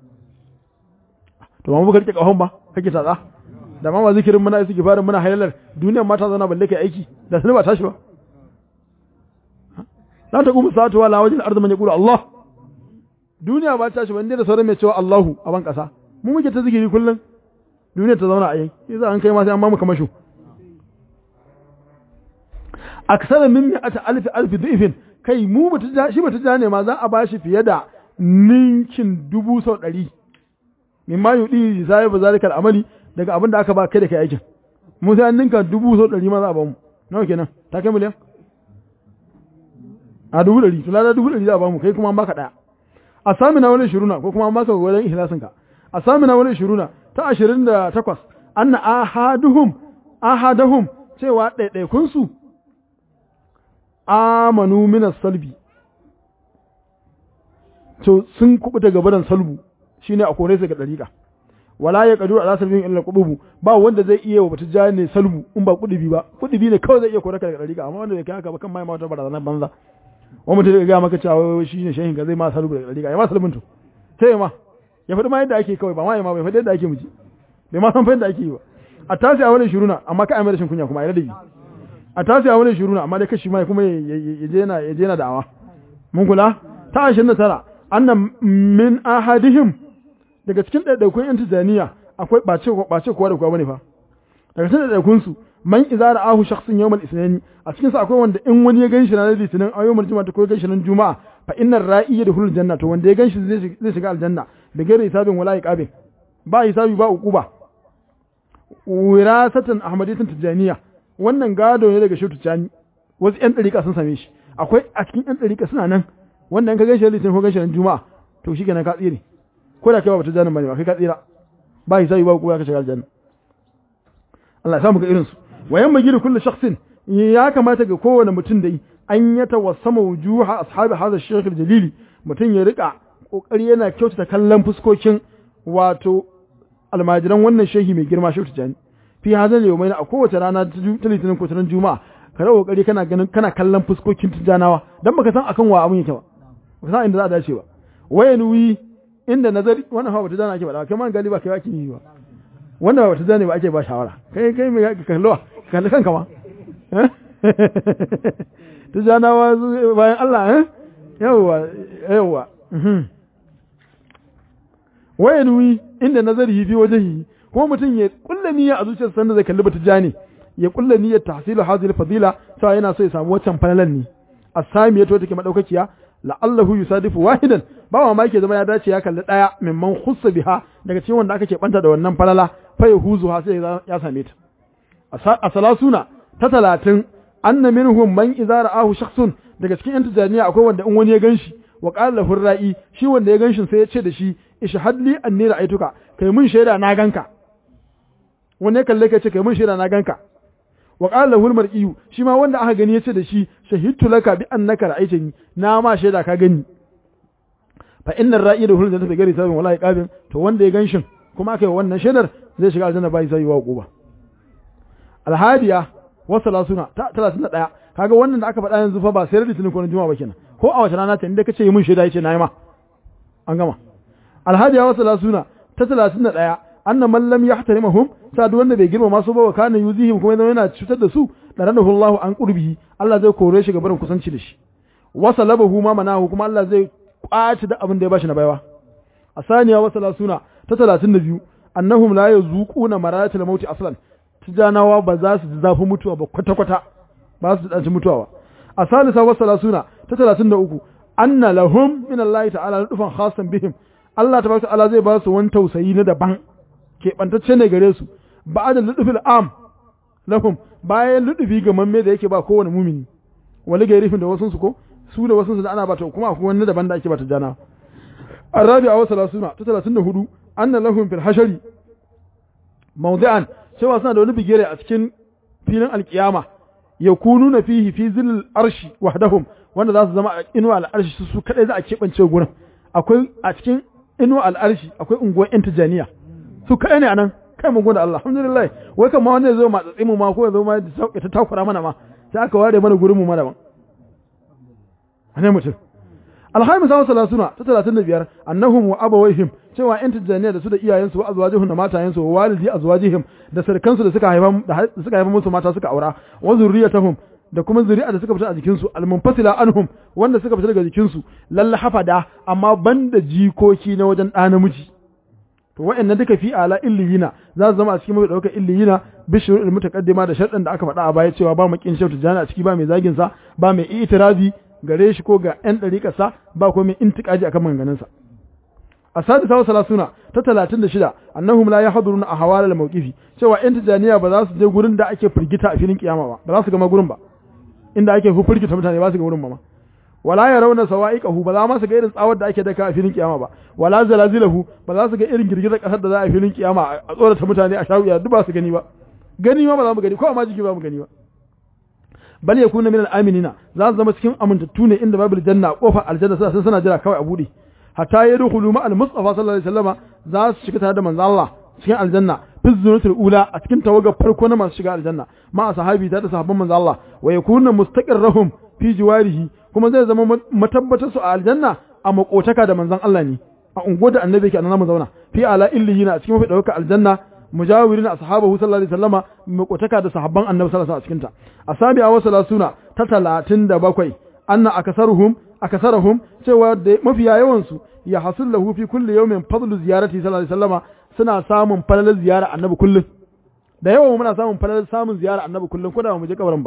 to ma baka rike kahon ba kake tsatsa da ma zikirin muna suke fara muna halalar duniyar mata zana balle kai aiki da sai ba tashi ba la taqumu sa'atu wala wajhil ardi man yaqulu Allah duniya ba tashi ba inda da sauran mai cewa Allahu a ban kasa mu muke ta zikiri kullun duniya ta zauna a yi yasa an kai ma sai an ba mu kamasho aksara min mi'ata alf alf du'ifin kai mu mutu shi mutu ne ma za a bashi fiye da ninkin dubu sau ɗari min ma yudi sai ba zalikal amali daga abin da aka ba kai da kai aikin mu sai an ninka dubu sau ɗari ma za a ba mu nawa kenan ta kai miliyan a dubu ɗari to lada dubu ɗari za a ba mu kai kuma an baka ɗaya a sami na wani shiruna ko kuma an baka wajen ihlasin ka a sami na wani shiruna ta ashirin da takwas anna ahaduhum ahadahum cewa ɗaiɗaikun su amanu min salbi to sun kubuta gabaran salbu shine a kore su ga dariƙa wala ya kadu ala salbin illa qububu ba wanda zai iya wa bata jane salbu in ba kudubi ba kudubi ne kawai zai iya kore ka daga dariƙa amma wanda kai haka ba kan mai mata barazana banza wani mutum da ga maka cewa shine shehin ga zai ma salbu daga dariƙa ya ma salbin to sai ma ya faɗi ma yadda ake kawai ba ma ya ma bai faɗi yadda ake miji bai ma san fa yadda ake yi ba a tasi a wani shiruna amma ka aimar rashin kunya kuma a yi ladabi a tasi a wani shiruna amma dai kashi mai kuma ya je yana ya je yana da'awa mun kula ta ashirin da tara annan min ahadihim daga cikin ɗaiɗaikun yan tijaniya akwai ɓace ɓace kowa da kowa bane fa daga cikin ɗaiɗaikun su man izara ahu shakhsin yawmal isnani a cikin sa akwai wanda in wani ya ganshi ranar litinin a yawmal juma'a ko ganshi nan juma'a fa innar ra'i yadkhulul janna to wanda ya ganshi zai zai shiga aljanna da gairi hisabin wala iqabin ba hisabi ba uquba wirasatan ahmadiyyatan tijaniya wannan gado ne daga shutu tijani wasu yan dariƙa sun same shi akwai a cikin yan dariƙa suna nan wanda in ka ganshi litinin ko ganshi nan juma'a to shikenan ka tsire ko da kai ba tijanin bane ba kai ka tsira ba hisabi ba uquba ka shiga aljanna Allah ya samu ga irin su wayan magiri kullu shakhsin ya kamata ga kowane mutum dai an ya tawassama wujuha ashabi hadha shaykh al-jalili mutum ya rika kokari yana kyautata kallon fuskokin wato almajiran wannan shehi mai girma shehu tijani fi hadha al-yawmayn a kowace rana ta litinin ko ta juma'a ka rawo kokari kana ganin kana kallon fuskokin tijanawa dan baka san akan wa abun yake ba baka san inda za a dace ba wayan wi inda nazari wannan hawa tijana ake ba kai man galiba kai ake yi ba wannan ba tijani ba ake ba shawara kai kai mai kallo kalli kanka ma tijanawa bayan Allah eh yawa yawa wayan wi inda nazari fi wajhi ko mutum ya kulla niyya a zuciyarsa sanda zai kalli batijani ya kulla niyyar tahsilu hadhihi fadila sai yana so ya samu wancan falalan ne asami to take madaukakiya la'allahu yusadifu wahidan ba ma yake zama ya dace ya kalli daya mimman khussa biha daga cikin wanda aka ke banta da wannan falala fa yahuzu ha sai ya same ta a salasuna ta talatin anna minhum man idza ra'ahu shakhsun daga cikin yan tijaniya akwai wanda in wani ya ganshi wa qala lahu ra'i shi wanda ya ganshin sai ya ce da shi ishhad li anni ra'aytuka kai mun shaida na ganka wanda ya kalle ka ce kai mun shaida na ganka wa qala lahu al-mar'i shi ma wanda aka gani ya ce da shi shahidtu laka bi annaka ra'aytani na ma shaida ka gani fa inna ar-ra'i da hulzata fi gari sabin wallahi qabin to wanda ya ganshin kuma aka yi wannan shaidar zai shiga aljanna bai sai wa quba alhadiya wa salasuna ta talatin da ɗaya kaga wannan da aka faɗa yanzu fa ba sai litinin ko na juma'a ba kenan ko a wace rana ta inda kace yi mun shaida yace nayi ma an gama alhadiya wa salasuna ta talatin da ɗaya anna man lam yahtarimahum sa duk wanda bai girmama su ba wa kana yuzihim kuma yana cutar da su daranahu Allahu an qurbihi Allah zai kore shi ga barin kusanci da shi wa salabahu ma manahu kuma Allah zai kwaci da abin da ya bashi na baiwa asaniya wa salasuna ta talatin da biyu annahum la yazuquna maratil mauti aslan tijanawa ba za su ji zafin mutuwa ba kwata-kwata ba su ji mutuwa ba a salisa wa salasuna ta talatin da uku anna lahum min Allah ta'ala ludufan khasan bihim Allah tabaraka ta'ala zai ba su wani tausayi na daban ke bantacce ne gare su ba'da ludufil am lahum bayan ludufi ga mamme da yake ba kowane mumini wani ga rifin da wasun su ko su da wasun su da ana ba ta kuma akwai wani daban da ake ba ta jana arabi'a wa salasuna ta talatin da hudu anna lahum fil hashari mawdi'an cewa suna da wani bigire a cikin filin alkiyama ya kunu na fihi fi zilil arshi wahdahum wanda za su zama a inuwa al'arshi su kadai za a keɓance gurin akwai a cikin inuwa al'arshi akwai unguwar yan tijaniya su kadai ne anan kai mun gode Allah alhamdulillah wai kan ma wanda ya zo ma tsatsi mu ma ko ya zo ma ta takura mana ma sai aka ware mana gurin mu ma daban ne mutum alhamis wa salasuna ta talatin da biyar annahum wa abawaihim cewa yan tijaniya da su da iyayensu wa azwajihim da matayensu wa walidi azwajihim da sarkansu da suka haifa da suka haifa musu mata suka aura wa zurriyatuhum da kuma zuri'a da suka fita a jikin su almunfasila anhum wanda suka fita daga jikin su lalla hafada amma banda jikoki na wajen ɗa namiji to wa'annan duka fi ala illiyina za su zama a cikin mafi ɗaukar illiyina bishir ilmutaqaddima da sharɗan da aka faɗa a baya cewa ba mu kin shautu jana a ciki ba mai zagin sa ba mai itirazi gare shi ko ga ƴan ɗariƙarsa ba ko mai intikaji akan maganganunsa a sadisa wa salasuna ta talatin da shida annahum la yahduruna ahwal al-mawqifi cewa ƴan tijaniya ba za su je gurin da ake firgita a filin kiyama ba ba za su ga gurin ba inda ake firgita mutane ba su ga gurin ba ma wala yarawna sawa'iqahu ba za ma su ga irin tsawar da ake daka a filin kiyama ba wala zalazilahu ba za su ga irin girgizar kasar da za a filin kiyama a tsorata mutane a shawiya duk ba su gani ba gani ma ba za mu gani ko ma jiki ba mu gani ba bal yakuna min al-aminina za su zama cikin amintattu ne inda babu janna kofar aljanna suna suna jira kawai a bude hatta yadkhulu ma al-mustafa sallallahu alaihi wasallama za su shiga tare da manzo Allah cikin aljanna fi zunutul ula a cikin tawagar farko na masu shiga aljanna ma sahabi ta da sahabban manzo Allah wa yakuna mustaqirrahum fi jiwarihi kuma zai zama matabbatar su a aljanna a makotaka da manzon Allah ne a ungo da annabi ke annabi zauna fi ala illiyina a cikin mafi dauka aljanna mujawirin ashabahu sallallahu alaihi wasallama makotaka da sahabban annabi sallallahu alaihi wasallam a cikin ta asabi'a wa salasuna ta talatin da bakwai anna akasaruhum akasaruhum cewa da mafiya yawan su ya hasul lahu fi kulli yawmin fadlu ziyarati sallallahu alaihi wasallama suna samun falalar ziyara annabi kullum da yawan muna samun falalar samun ziyara annabi kullum ko da mu je kabarin ba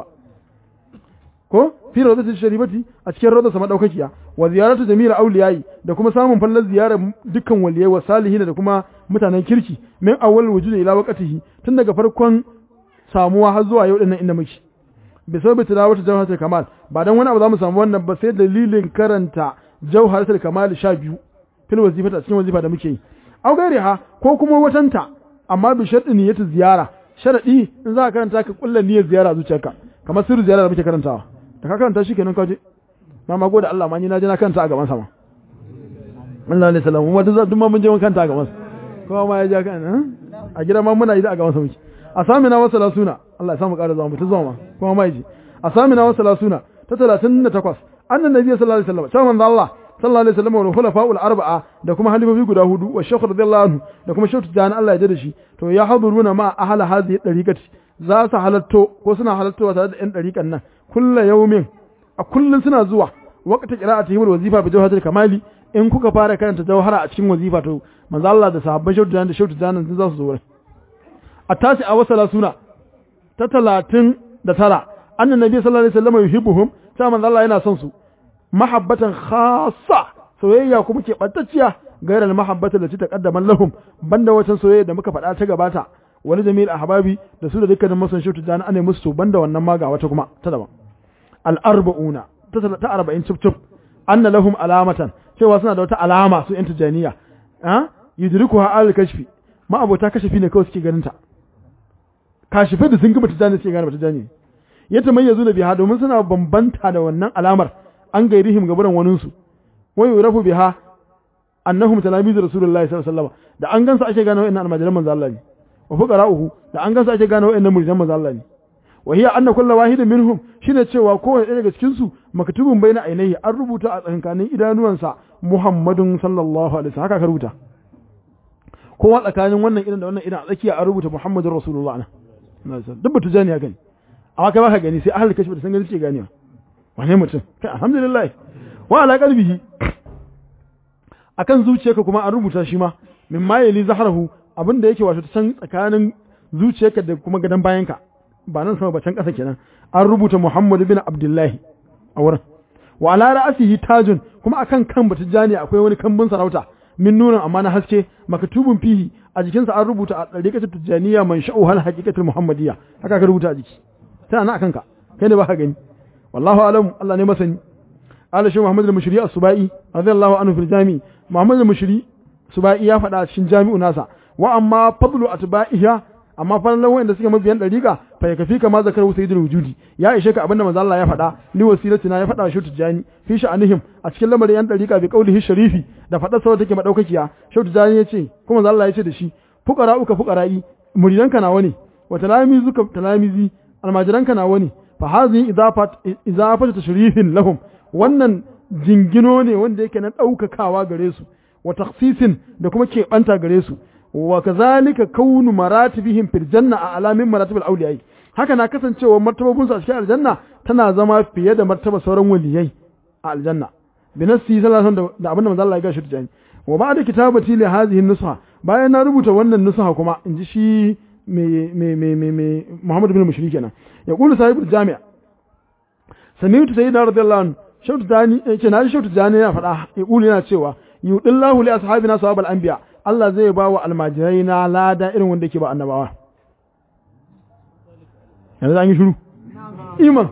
ko fi rawdatu sharifati a cikin rawdar sama daukakiya wa ziyaratu jami'il awliyai da kuma samun fallar ziyarar dukkan waliyai wa salihin da kuma mutanen kirki min awwal wujudi ila waqtihi tun daga farkon samuwa har zuwa yau dinnan inda muke bi sabbi tilawatu jawharatul kamal ba dan wani abu zamu samu wannan ba sai dalilin karanta jawharatul kamal sha biyu fil wazifata cikin wazifa da muke yi au gairiha ko kuma watanta amma bi sharɗi niyyatu ziyara sharadi in za ka karanta ka kullu niyyar ziyara zuciyarka kamar sirru ziyara da muke karantawa da ka karanta shi kenan kaje na mago da Allah ma ni na je na karanta a gaban sa ma Allah ne salamu wanda za duk ma mun je mun karanta a gaban sa kowa ma ya ja kan a gida ma muna yi da a gaban sa muke asamina wa salasuna Allah ya samu ƙara zuwa mutu zuwa ma kuma ma yi asamina wa salasuna ta talatin da takwas annan nabi sallallahu alaihi wasallam cewa manzo Allah sallallahu alaihi wasallam wa khulafa'ul arba'a da kuma halifofi guda hudu wa shaykh radiyallahu anhu da kuma shaykh tijani Allah ya da shi to ya haduruna ma ahla hadhihi dariqati za su halatto ko suna halattowa tare da yan dariqan nan kullu yawmin a kullun suna zuwa waqta qira'atihim wazifa bi jawharatul kamali in kuka fara karanta jawhara a cikin wazifa to manzo Allah da sahabban shaykh tijani da shaykh tijani sun za su zo wurin atasi a wasala suna ta talatin da tara annan nabi sallallahu alaihi wasallam yuhibbuhum sai manzo Allah yana son su mahabbatan khassa soyayya kuma ke bantacciya gairar mahabbatan da ta kaddama lahum banda wata soyayya da muka faɗa ta gabata wani jami'il ahbabi da su da dukkanin masan shutu da ana musu to banda wannan ma ga wata kuma ta daban al arba'una ta arba'in cif cif anna lahum alamatan cewa suna da wata alama su yan tijaniya ha yudrikuha al kashfi ma abota kashafi ne kawai suke ganin ta kashife da sun gaba tijani suke gane ba tijani ya tamayyazu na biha domin suna bambanta da wannan alamar an gairihim gaburan waninsu wai yurafu biha annahum talamizu rasulullahi sallallahu alaihi wasallam da an gansa ake gane wa'annan almajiran manzo Allah ne wa fuqara'uhu da an gansa ake gane wa'annan muridan manzo Allah ne wa hiya anna kullu wahidin minhum shine cewa kowanne ɗaya daga cikin su maktubun baina ainihi an rubuta a tsakankanin idanuwansa Muhammadun sallallahu alaihi wasallam haka ka rubuta kowa tsakanin wannan idan da wannan idan a tsakiya an rubuta Muhammadur rasulullah na duk batu jani ya gani amma kai baka gani sai ahli kashfi da san gani suke ganewa wane mutum kai alhamdulillah wa ala qalbihi akan zuciyarka kuma an rubuta shi ma min ma yali zahrahu abinda yake wato can tsakanin zuciyarka da kuma gadan bayanka ba nan sama ba can kasa kenan an rubuta Muhammad bin Abdullah a wurin wa ala ra'sihi tajun kuma akan kan batijani akwai wani kambun sarauta min nunan amma na haske maktubun fihi a jikinsa an rubuta a tsarikatul tijaniya man sha'u hal haqiqatul muhammadiyya haka ka rubuta a jiki tana na akan ka kai ne ba ka gani wallahu alam Allah ne masani ala shi Muhammad al-Mushri as-Subai radiyallahu anhu fil jami Muhammad al-Mushri Subai ya faɗa cikin jami'u nasa wa amma fadlu atba'iha amma fallan wanda suke mabiyan dariqa fa yakafi kama zakaru sayyidul wujudi ya ishe ka abinda manzo Allah ya faɗa li wasilatina ya faɗa shi tijani fi sha'anihim a cikin lamarin yan dariqa bi qaulihi sharifi da faɗa sawa take madaukakiya shi tijani yace kuma manzo Allah yace da shi fuqara'uka fuqara'i muridanka nawa ne wa talamizuka talamizi almajiranka nawa ne fa hazi idafat idafat tashrifin lahum wannan jingino ne wanda yake na daukakawa gare su wa takhsisin da kuma keɓanta gare su wa kazalika kaunu maratibihim fil janna a alamin maratibil awliyai haka na kasancewa martabobin su a cikin aljanna tana zama fiye da martaba sauran waliyai a aljanna binasi sallallahu alaihi da abinda manzo Allah ya gashi tijani wa ba'da kitabati li hadhihi nusha bayan na rubuta wannan nusha kuma inji shi me me me me Muhammad bin Mushri kenan ya kulu sahibul jami'a sami'tu sayyidina radiyallahu anhu shautu dani yace na ji shautu dani ya faɗa ya kulu yana cewa yudillahu li ashabina sawabal anbiya Allah zai ba wa almajirai na lada irin wanda yake ba annabawa yanzu an yi shiru iman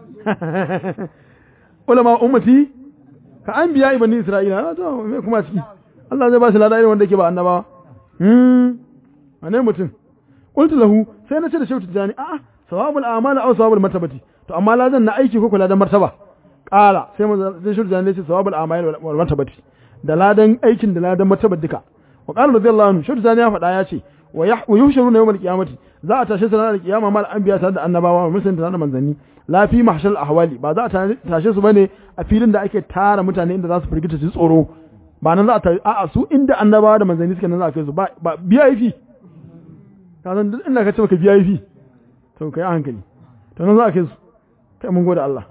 ulama ummati ka anbiya ibn isra'ila to me kuma ciki Allah zai ba shi lada irin wanda yake ba annabawa hmm ane mutum qultu lahu sai na ce da shautu jani a'a sawabul a'mal aw sawabul martabati to amma ladan na aiki ko kula da martaba qala sai mu zai shautu jani ce sawabul a'mal wal martabati da ladan aikin da ladan martabar duka wa qala radiyallahu anhu shautu jani ya faɗa ya ce wa yuhsharuna yawmal qiyamati za a tashe su ranar kiyama mal anbiya tare da annabawa musulmi tare da manzanni la fi mahshal ahwali ba za a tashe su bane a filin da ake tara mutane inda za su firgita su tsoro ba nan za a a'a su inda annabawa da manzanni suke nan za a kai su ba B I P ka san duk inda ka ce maka V I P to kai a hankali to nan za a kai su kai mun gode Allah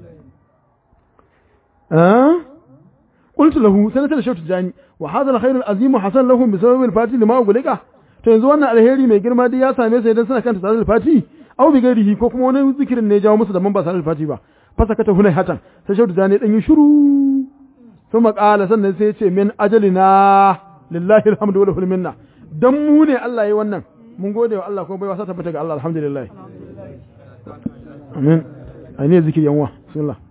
eh qultu lahu sanata da shautu jani wa hadha al-khayr al-azim hasan lahum bi sabab al-fati lima ugulika to yanzu wannan alheri mai girma dai ya same su idan suna kanta salatul fati au bi gairihi ko kuma wani zikirin ne ya jawo musu da man ba salatul fati ba fasakata hunai hatan sai shautu jani dan yi shiru ثم قال sannan sai ya ce min ajalina lillahi alhamdu wa lahul minna dan mu ne Allah yayi wannan mun gode wa Allah ko bai wasa tabbata ga Allah alhamdulillah amin ai ne zikiri yanwa bismillah